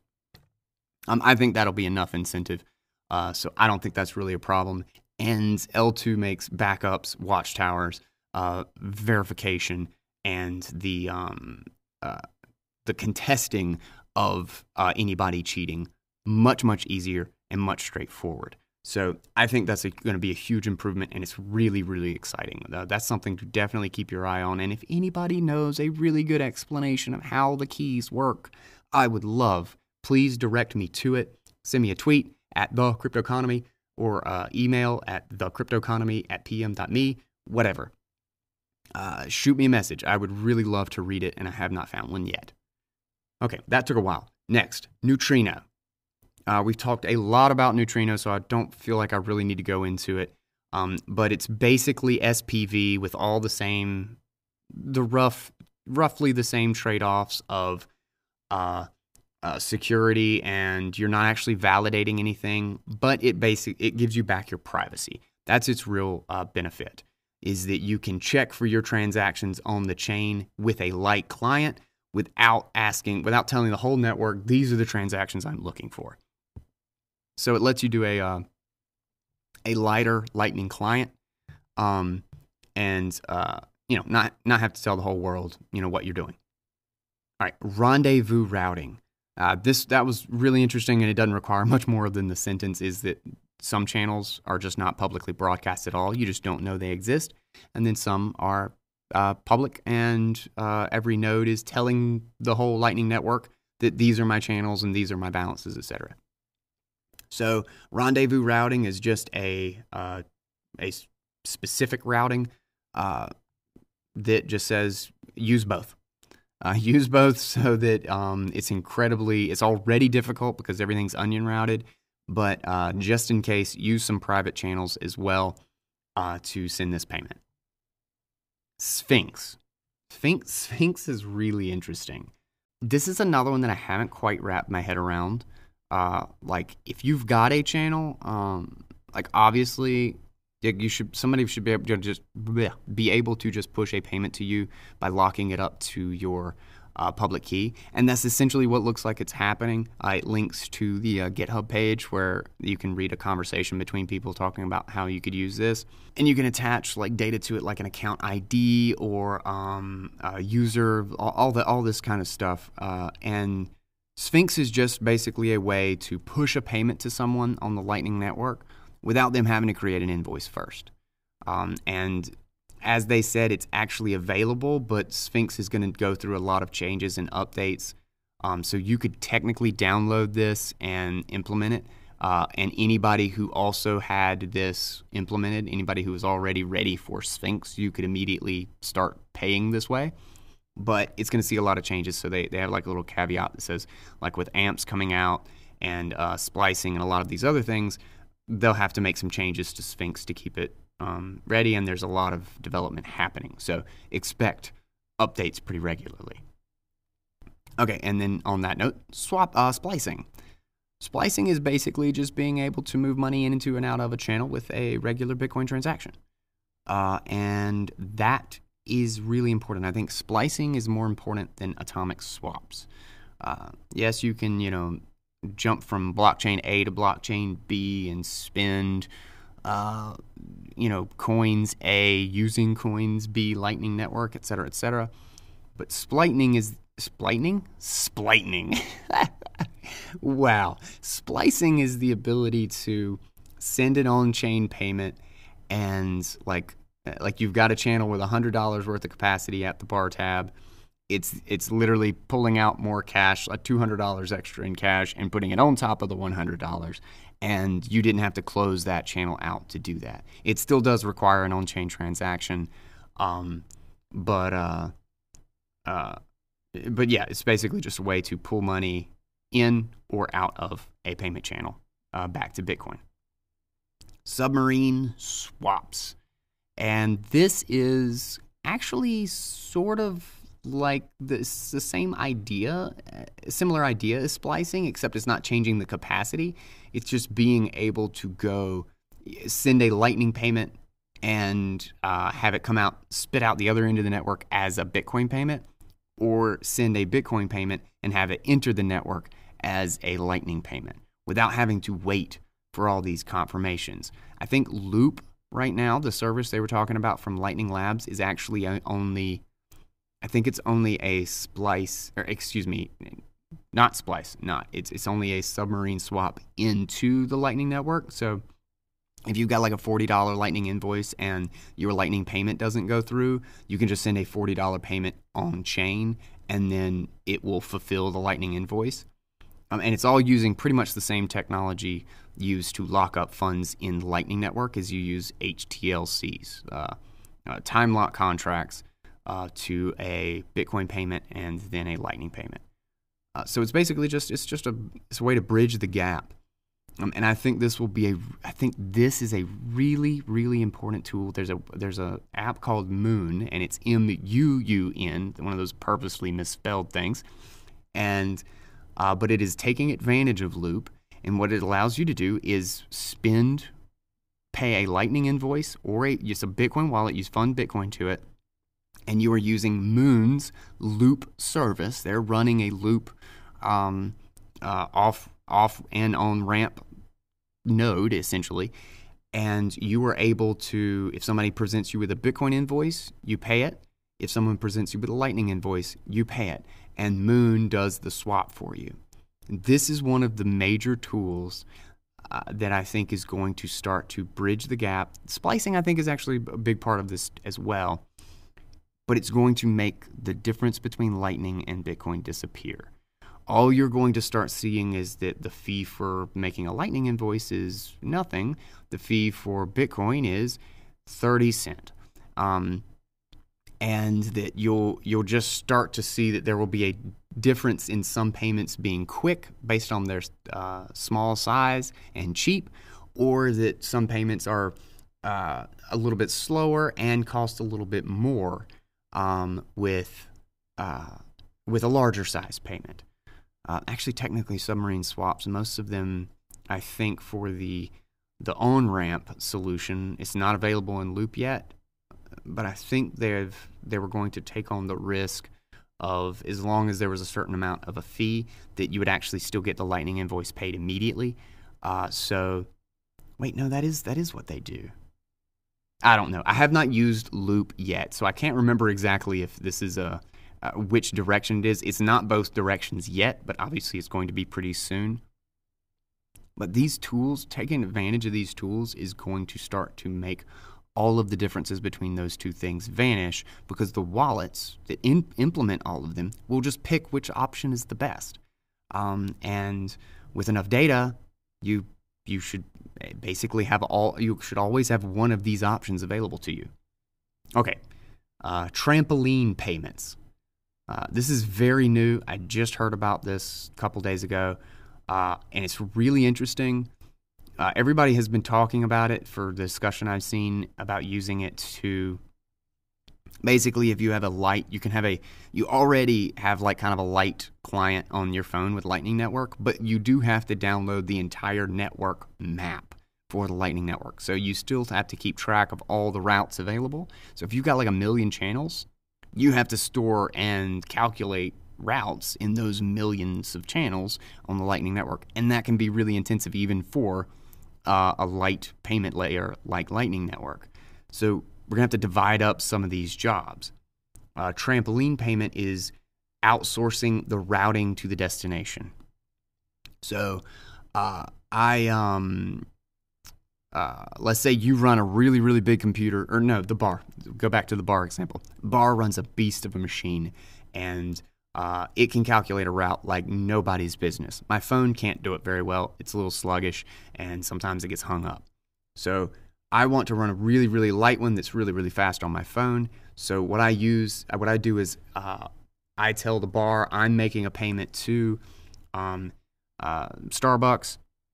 S1: um, I think that'll be enough incentive. Uh, so I don't think that's really a problem. And L two makes backups, watchtowers, uh, verification, and the um, uh, the contesting of uh, anybody cheating much, much easier and much straightforward. So I think that's going to be a huge improvement, and it's really, really exciting. Uh, that's something to definitely keep your eye on. And if anybody knows a really good explanation of how the keys work, I would love, please direct me to it. Send me a tweet at The Cryptoconomy or uh, email at thecryptoconomy at pm.me, whatever. Uh, shoot me a message. I would really love to read it, and I have not found one yet. Okay, that took a while. Next, Neutrino. Uh, we've talked a lot about Neutrino, so I don't feel like I really need to go into it. Um, but it's basically S P V with all the same, the rough, roughly the same trade-offs of uh, uh, security, and you're not actually validating anything, but it basic it gives you back your privacy. That's its real uh, benefit, is that you can check for your transactions on the chain with a light client without asking, without telling the whole network, these are the transactions I'm looking for. So it lets you do a uh, a lighter Lightning client, um, and uh, you know not not have to tell the whole world you know what you're doing. All right, rendezvous routing. Uh, this that was really interesting, and it doesn't require much more than the sentence is that some channels are just not publicly broadcast at all. You just don't know they exist, and then some are uh, public, and uh, every node is telling the whole Lightning network that these are my channels and these are my balances, et cetera. So rendezvous routing is just a uh, a specific routing uh, that just says use both. Uh, use both so that um, it's incredibly, it's already difficult because everything's onion routed, but uh, just in case, use some private channels as well uh, to send this payment. Sphinx. Sphinx. Sphinx is really interesting. This is another one that I haven't quite wrapped my head around. Uh, like if you've got a channel, um, like obviously you should, somebody should be able to just bleh, be able to just push a payment to you by locking it up to your uh, public key. And that's essentially what looks like it's happening. Uh, it links to the uh, GitHub page where you can read a conversation between people talking about how you could use this. And you can attach like data to it, like an account I D or um, a user, all, all the all this kind of stuff. Uh, and Sphinx is just basically a way to push a payment to someone on the Lightning Network without them having to create an invoice first. Um, and as they said, it's actually available, but Sphinx is going to go through a lot of changes and updates. Um, so you could technically download this and implement it. Uh, and anybody who also had this implemented, anybody who was already ready for Sphinx, you could immediately start paying this way. But it's going to see a lot of changes. So they, they have like a little caveat that says, like with amps coming out and uh, splicing and a lot of these other things, they'll have to make some changes to Sphinx to keep it um, ready. And there's a lot of development happening. So expect updates pretty regularly. Okay, and then on that note, swap uh, splicing. Splicing is basically just being able to move money in, into and out of a channel with a regular Bitcoin transaction. Uh, and that is really important. I think splicing is more important than atomic swaps. Uh, yes, you can, you know, jump from blockchain A to blockchain B and spend, uh, you know, coins A using coins B, Lightning Network, et cetera, et cetera. But splightening is splightening? Splightening. Wow. Splicing is the ability to send an on-chain payment and like like you've got a channel with one hundred dollars worth of capacity at the bar tab. It's it's literally pulling out more cash, like two hundred dollars extra in cash, and putting it on top of the one hundred dollars. And you didn't have to close that channel out to do that. It still does require an on-chain transaction, um, but uh, uh, but yeah, it's basically just a way to pull money in or out of a payment channel uh, back to Bitcoin. Submarine swaps. And this is actually sort of like this, the same idea, a similar idea as splicing, except it's not changing the capacity. It's just being able to go send a Lightning payment and uh, have it come out, spit out the other end of the network as a Bitcoin payment, or send a Bitcoin payment and have it enter the network as a Lightning payment without having to wait for all these confirmations. I think Loop right now, the service they were talking about from Lightning Labs, is actually only, I think it's only a splice, or excuse me, not splice, not, it's it's only a submarine swap into the Lightning Network. So If you've got like a forty dollars Lightning invoice and your Lightning payment doesn't go through, you can just send a forty dollars payment on chain, and then it will fulfill the Lightning invoice. Um, and it's all using pretty much the same technology used to lock up funds in the Lightning Network as you use H T L Cs, uh, uh, time lock contracts uh, to a Bitcoin payment and then a Lightning payment. Uh, so it's basically just it's just a it's a way to bridge the gap. Um, and I think this will be a. I think this is a really, really important tool. There's a there's a app called Moon, and it's M U U N, one of those purposely misspelled things. And uh, but it is taking advantage of Loop, and what it allows you to do is spend, pay a Lightning invoice or a just a Bitcoin wallet. Use fund Bitcoin to it, and you are using Moon's Loop service. They're running a Loop um, uh, off off and on ramp node, essentially, and you are able to, if somebody presents you with a Bitcoin invoice, you pay it. If someone presents you with a Lightning invoice, you pay it, and Moon does the swap for you. This is one of the major tools uh, that I think is going to start to bridge the gap. Splicing, I think, is actually a big part of this as well, but it's going to make the difference between Lightning and Bitcoin disappear. All you're going to start seeing is that the fee for making a Lightning invoice is nothing. The fee for Bitcoin is thirty cents. Um, and that you'll you'll just start to see that there will be a difference in some payments being quick based on their uh, small size and cheap, or that some payments are uh, a little bit slower and cost a little bit more um, with uh, with a larger size payment. Uh, actually, technically, submarine swaps, most of them, I think, for the the on-ramp solution, it's not available in Loop yet, but I think they've they were going to take on the risk of, as long as there was a certain amount of a fee, that you would actually still get the Lightning invoice paid immediately. Uh, so, wait, no, that is that is what they do. I don't know. I have not used Loop yet, so I can't remember exactly if this is a Uh, which direction it is. It's not both directions yet, but obviously it's going to be pretty soon. But these tools, taking advantage of these tools is going to start to make all of the differences between those two things vanish, because the wallets that in, implement all of them will just pick which option is the best. Um, and with enough data, you you should basically have all, you should always have one of these options available to you. Okay, uh, trampoline payments. Uh, this is very new. I just heard about this a couple days ago, uh, and it's really interesting. Uh, everybody has been talking about it for the discussion I've seen about using it to, basically, if you have a light, you can have a, you already have like kind of a light client on your phone with Lightning Network, but you do have to download the entire network map for the Lightning Network. So you still have to keep track of all the routes available. So if you've got like a million channels, you have to store and calculate routes in those millions of channels on the Lightning Network. And that can be really intensive even for uh, a light payment layer like Lightning Network. So we're going to have to divide up some of these jobs. Uh, trampoline payment is outsourcing the routing to the destination. So uh, I... um. Uh, let's say you run a really, really big computer, or no, the bar. Go back to the bar example. Bar runs a beast of a machine, and uh, it can calculate a route like nobody's business. My phone can't do it very well. It's a little sluggish, and sometimes it gets hung up. So I want to run a really, really light one that's really, really fast on my phone. So what I use, what I do is uh, I tell the bar I'm making a payment to um, uh, Starbucks,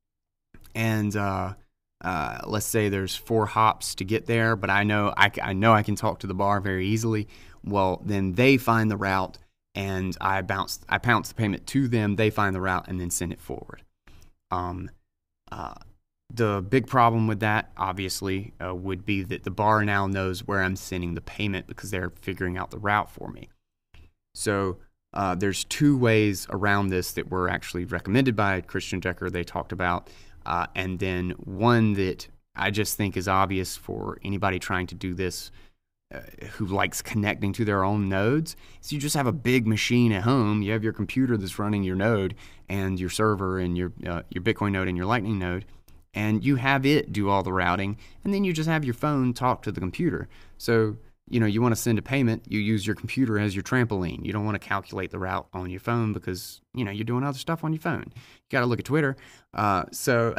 S1: and uh, Uh, let's say there's four hops to get there, but I know I, I know I can talk to the bar very easily. Well, then they find the route, and I bounce I bounce the payment to them. They find the route and then send it forward. Um, uh, the big problem with that, obviously, uh, would be that the bar now knows where I'm sending the payment because they're figuring out the route for me. So uh, there's two ways around this that were actually recommended by Christian Decker. They talked about. Uh, and then one that I just think is obvious for anybody trying to do this uh, who likes connecting to their own nodes is you just have a big machine at home. You have your computer that's running your node and your server and your uh, your Bitcoin node and your Lightning node, and you have it do all the routing, and then you just have your phone talk to the computer. So, you know, you want to send a payment, you use your computer as your trampoline. You don't want to calculate the route on your phone because, you know, you're doing other stuff on your phone. You got to look at Twitter. Uh, so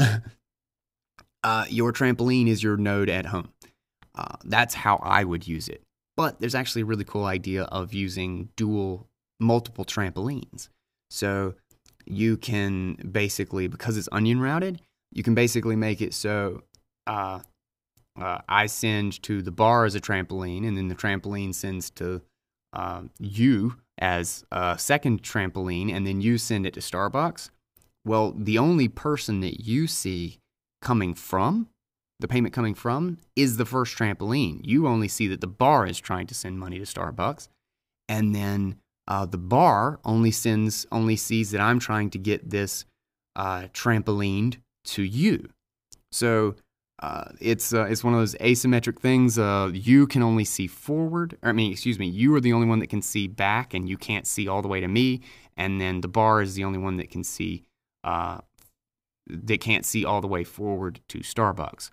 S1: uh, your trampoline is your node at home. Uh, that's how I would use it. But there's actually a really cool idea of using dual, multiple trampolines. So you can basically, because it's onion routed, you can basically make it so uh, uh, I send to the bar as a trampoline, and then the trampoline sends to uh, you as a second trampoline, and then you send it to Starbucks. Well, the only person that you see coming from, the payment coming from, is the first trampoline. You only see that the bar is trying to send money to Starbucks, and then uh, the bar only sends, only sees that I'm trying to get this uh, trampolined to you. So uh, it's uh, it's one of those asymmetric things. Uh, you can only see forward. Or, I mean, excuse me. You are the only one that can see back, and you can't see all the way to me. And then the bar is the only one that can see uh, that can't see all the way forward to Starbucks.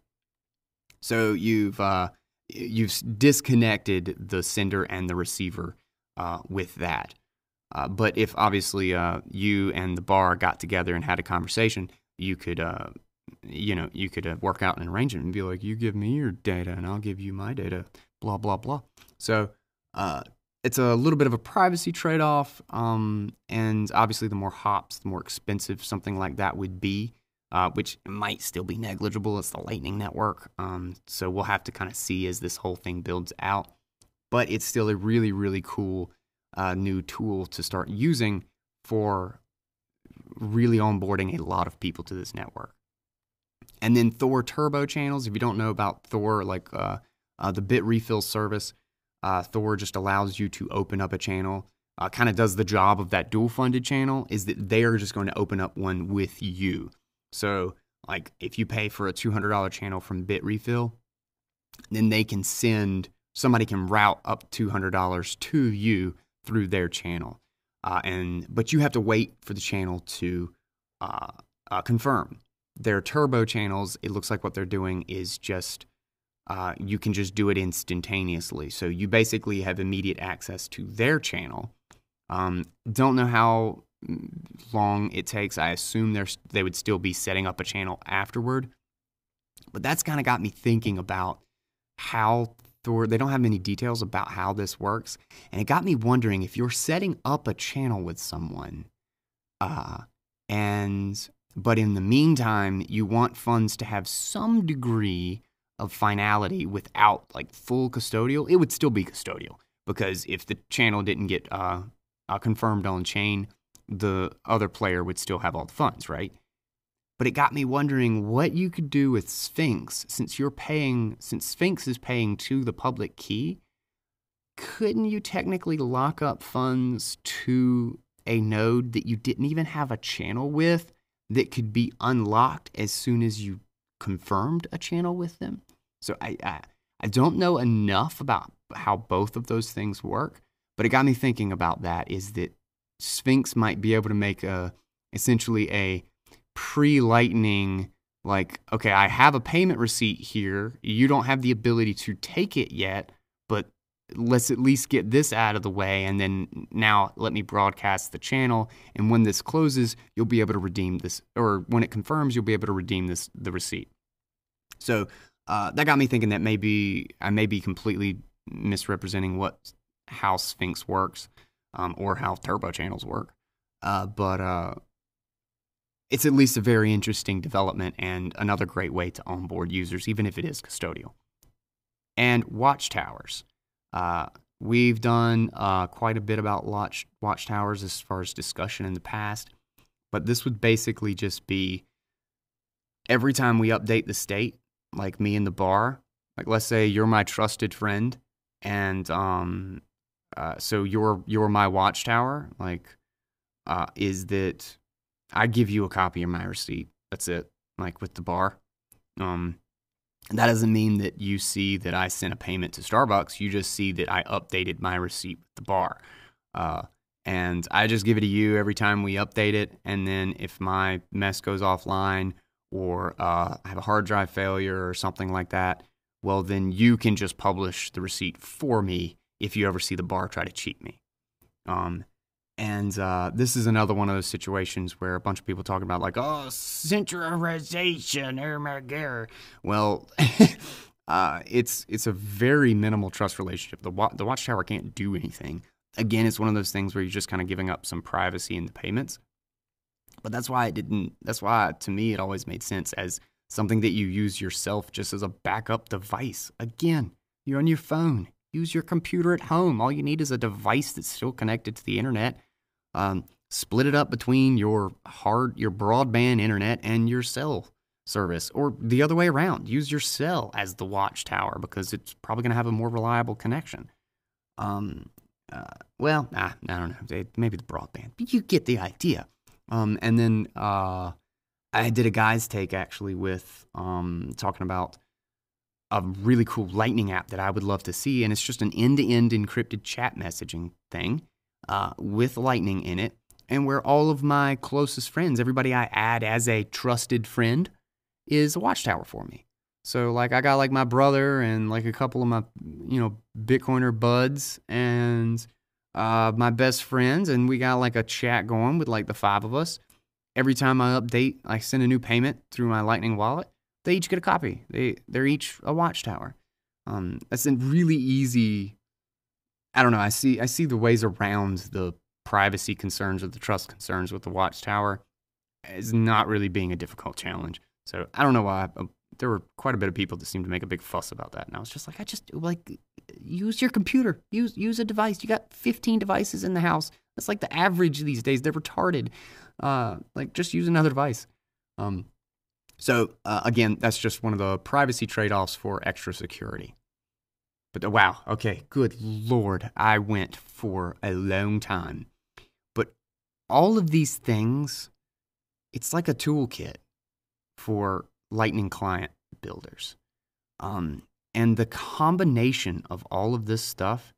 S1: So you've uh, you've disconnected the sender and the receiver uh, with that. Uh, but if obviously uh, you and the bar got together and had a conversation, you could, uh, you know, you could uh, work out an arrangement and be like, you give me your data and I'll give you my data, blah, blah, blah. So uh, it's a little bit of a privacy trade-off. Um, and obviously the more hops, the more expensive something like that would be, uh, which might still be negligible. It's the Lightning Network. Um, so we'll have to kind of see as this whole thing builds out. But it's still a really, really cool uh, new tool to start using for really onboarding a lot of people to this network. And then Thor Turbo channels. If you don't know about Thor, like uh, uh, the Bit Refill service, uh, Thor just allows you to open up a channel. Uh, kind of does the job of that dual funded channel, is that they are just going to open up one with you. So like if you pay for a two hundred dollars channel from Bit Refill, then they can send, somebody can route up two hundred dollars to you through their channel. Uh, and but you have to wait for the channel to uh, uh, confirm. Their turbo channels, it looks like what they're doing is just, uh, you can just do it instantaneously. So you basically have immediate access to their channel. Um, don't know how long it takes. I assume they're, they would still be setting up a channel afterward. But that's kind of got me thinking about how Thor, they don't have many details about how this works. And it got me wondering if you're setting up a channel with someone, uh, and but in the meantime, you want funds to have some degree of finality without like full custodial, it would still be custodial. Because if the channel didn't get uh, uh, confirmed on chain, the other player would still have all the funds, right? But it got me wondering what you could do with Sphinx, since you're paying, since Sphinx is paying to the public key. Couldn't you technically lock up funds to a node that you didn't even have a channel with that could be unlocked as soon as you confirmed a channel with them? So I, I, I don't know enough about how both of those things work, but it got me thinking about that, is that Sphinx might be able to make a, essentially a pre-Lightning, like, okay, I have a payment receipt here. You don't have the ability to take it yet, but let's at least get this out of the way, and then now let me broadcast the channel, and when this closes, you'll be able to redeem this, or when it confirms, you'll be able to redeem this, the receipt. So uh, that got me thinking that maybe I may be completely misrepresenting what how Sphinx works, um, or how turbo channels work, uh, but uh, it's at least a very interesting development and another great way to onboard users, even if it is custodial. And watchtowers. Uh, we've done uh, quite a bit about watch, watchtowers as far as discussion in the past, but this would basically just be every time we update the state, like me and the bar, like let's say you're my trusted friend, and um, uh, so you're, you're my watchtower, like uh, is that I give you a copy of my receipt. That's it. Like with the bar. Um, that doesn't mean that you see that I sent a payment to Starbucks. You just see that I updated my receipt with the bar. Uh, and I just give it to you every time we update it. And then if my mess goes offline, or uh, I have a hard drive failure or something like that, well, then you can just publish the receipt for me if you ever see the bar try to cheat me. Um, and uh, this is another one of those situations where a bunch of people talking about like, oh, centralization, oh my God. Well, uh, it's it's a very minimal trust relationship. The wa- the Watchtower can't do anything. Again, it's one of those things where you're just kind of giving up some privacy in the payments. But that's why it didn't. That's why to me it always made sense as something that you use yourself just as a backup device. Again, you're on your phone. Use your computer at home. All you need is a device that's still connected to the internet. Um, split it up between your hard, your broadband internet and your cell service, or the other way around. Use your cell as the Watchtower because it's probably going to have a more reliable connection. Um, uh, well, nah, I don't know. Maybe the broadband, but you get the idea. Um, and then uh, I did a guy's take actually with um, talking about a really cool Lightning app that I would love to see, and it's just an end-to-end encrypted chat messaging thing uh, with Lightning in it, and where all of my closest friends, everybody I add as a trusted friend, is a Watchtower for me. So, like, I got, like, my brother and, like, a couple of my, you know, Bitcoiner buds and uh, my best friends, and we got, like, a chat going with, like, the five of us. Every time I update, I send a new payment through my Lightning wallet, they each get a copy. They, they're each a Watchtower. Um, that's a really easy, I don't know, I see I see the ways around the privacy concerns or the trust concerns with the Watchtower as not really being a difficult challenge. So I don't know why. Uh, there were quite a bit of people that seemed to make a big fuss about that. And I was just like, I just, like, use your computer. Use use a device. You got fifteen devices in the house. That's like the average these days. They're retarded. Uh, like, just use another device. Um, So, uh, again, that's just one of the privacy trade-offs for extra security. But, uh, wow, okay, good Lord, I went for a long time. But all of these things, it's like a toolkit for Lightning client builders. Um, and the combination of all of this stuff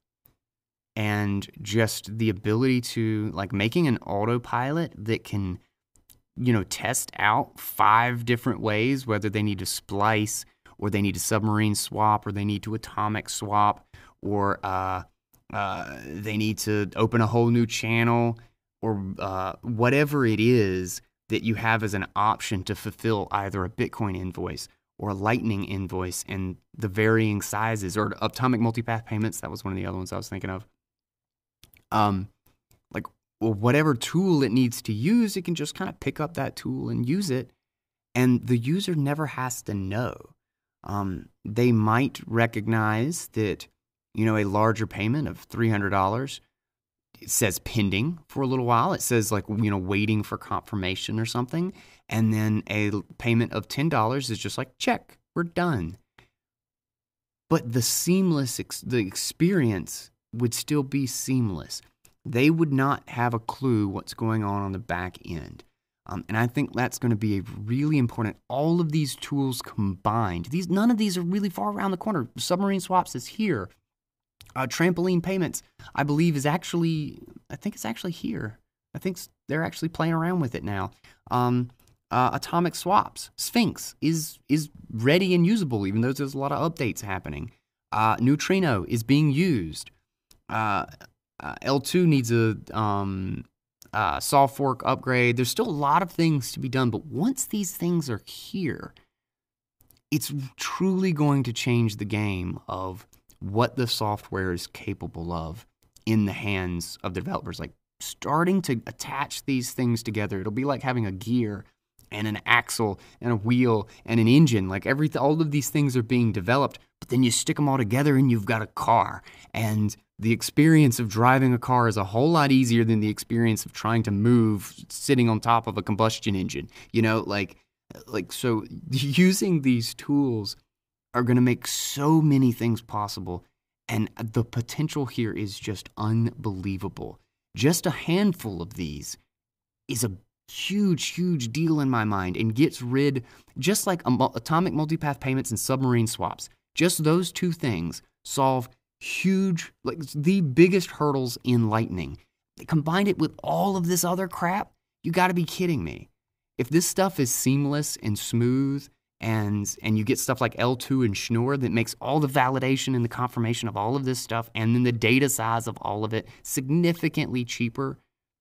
S1: and just the ability to, like, making an autopilot that can, you know, test out five different ways, whether they need to splice or they need to submarine swap or they need to atomic swap or uh, uh, they need to open a whole new channel or uh, whatever it is that you have as an option to fulfill either a Bitcoin invoice or a Lightning invoice and the varying sizes or atomic multipath payments. That was one of the other ones I was thinking of. Um, like, well, whatever tool it needs to use, it can just kind of pick up that tool and use it. And the user never has to know. Um, they might recognize that, you know, a larger payment of three hundred dollars, it says pending for a little while. It says, like, you know, waiting for confirmation or something. And then a payment of ten dollars is just like, check, we're done. But the seamless, ex- the experience would still be seamless. They would not have a clue what's going on on the back end. Um, and I think that's going to be a really important. All of these tools combined, these none of these are really far around the corner. Submarine swaps is here. Uh, trampoline payments, I believe, is actually, I think it's actually here. I think they're actually playing around with it now. Um, uh, atomic swaps, Sphinx is is ready and usable, even though there's a lot of updates happening. Uh, Neutrino is being used. Uh, uh, L two needs a um, uh, soft fork upgrade. There's still a lot of things to be done, but once these things are here, it's truly going to change the game of what the software is capable of in the hands of the developers. Like, starting to attach these things together, it'll be like having a gear and an axle and a wheel and an engine. Like, every all of these things are being developed, but then you stick them all together and you've got a car. And the experience of driving a car is a whole lot easier than the experience of trying to move sitting on top of a combustion engine. You know, like, like so using these tools are going to make so many things possible, and the potential here is just unbelievable. Just a handful of these is a huge, huge deal in my mind, and gets rid, just like atomic multipath payments and submarine swaps, just those two things solve huge, like the biggest hurdles in Lightning. Combine it with all of this other crap, you got to be kidding me. if this stuff is seamless and smooth, and and you get stuff like L two and Schnorr that makes all the validation and the confirmation of all of this stuff, and then the data size of all of it significantly cheaper,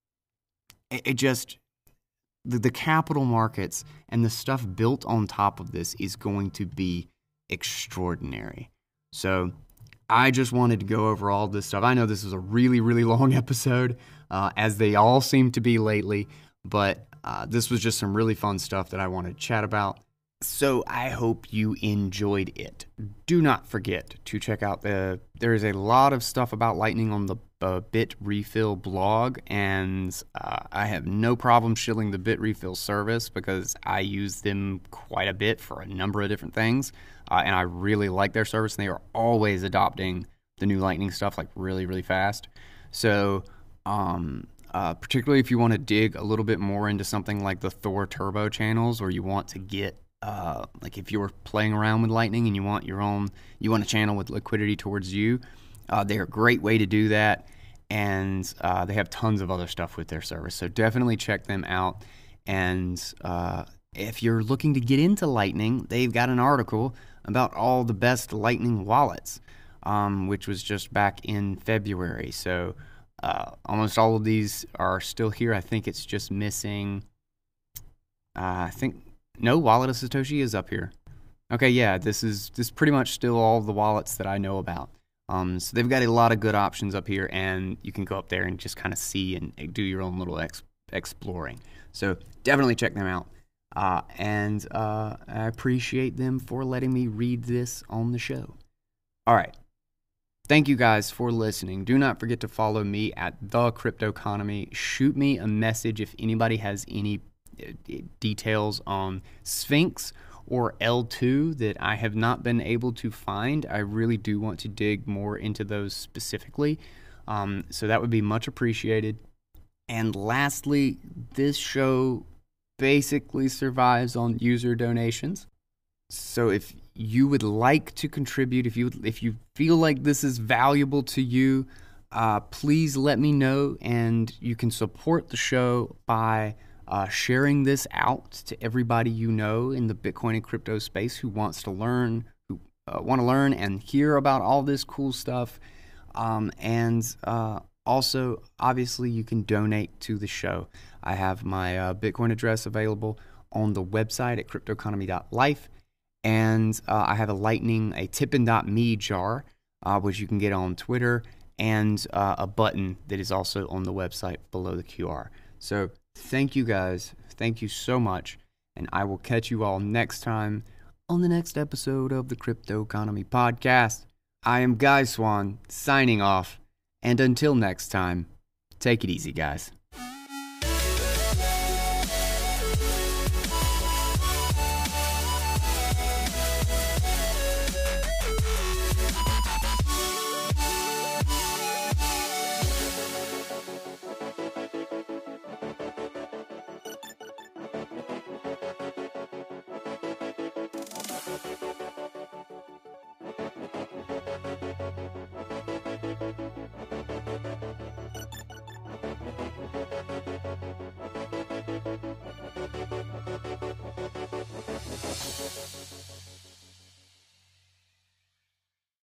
S1: it, it just, the, the capital markets and the stuff built on top of this is going to be extraordinary. So I just wanted to go over all this stuff. I know this is a really, really long episode, uh, as they all seem to be lately, but uh, this was just some really fun stuff that I wanted to chat about. So I hope you enjoyed it. Do not forget to check out the, there is a lot of stuff about Lightning on the uh, Bitrefill blog, and uh, I have no problem shilling the Bitrefill service because I use them quite a bit for a number of different things, uh, and I really like their service, and they are always adopting the new Lightning stuff like really, really fast. So, um... Uh, particularly if you want to dig a little bit more into something like the Thor Turbo channels, or you want to get, uh, like if you were playing around with Lightning and you want your own, you want a channel with liquidity towards you, uh, they're a great way to do that, and uh, they have tons of other stuff with their service, so definitely check them out. And uh, if you're looking to get into Lightning, they've got an article about all the best Lightning wallets, um, which was just back in February, so Uh, almost all of these are still here. I think it's just missing, uh, I think, no, Wallet of Satoshi is up here. Okay, yeah, this is this is pretty much still all the wallets that I know about. Um, so they've got a lot of good options up here, and you can go up there and just kind of see and do your own little ex- exploring. So definitely check them out. Uh, and uh, I appreciate them for letting me read this on the show. All right. Thank you guys for listening. Do not forget to follow me at The Cryptoconomy. Shoot me a message if anybody has any details on Sphinx or L two that I have not been able to find. I really do want to dig more into those specifically. Um, so that would be much appreciated. And lastly, this show basically survives on user donations. So if you would like to contribute, if you if you feel like this is valuable to you, uh, please let me know, and you can support the show by uh, sharing this out to everybody you know in the Bitcoin and crypto space who wants to learn, who uh, want to learn and hear about all this cool stuff. Um, and uh, also, obviously, you can donate to the show. I have my uh, Bitcoin address available on the website at cryptoconomy dot life. And uh, I have a Lightning, a tippin dot me jar, uh, which you can get on Twitter, and uh, a button that is also on the website below the Q R. So thank you guys. Thank you so much. And I will catch you all next time on the next episode of the Cryptoconomy Podcast. I am Guy Swan, signing off. And until next time, take it easy, guys.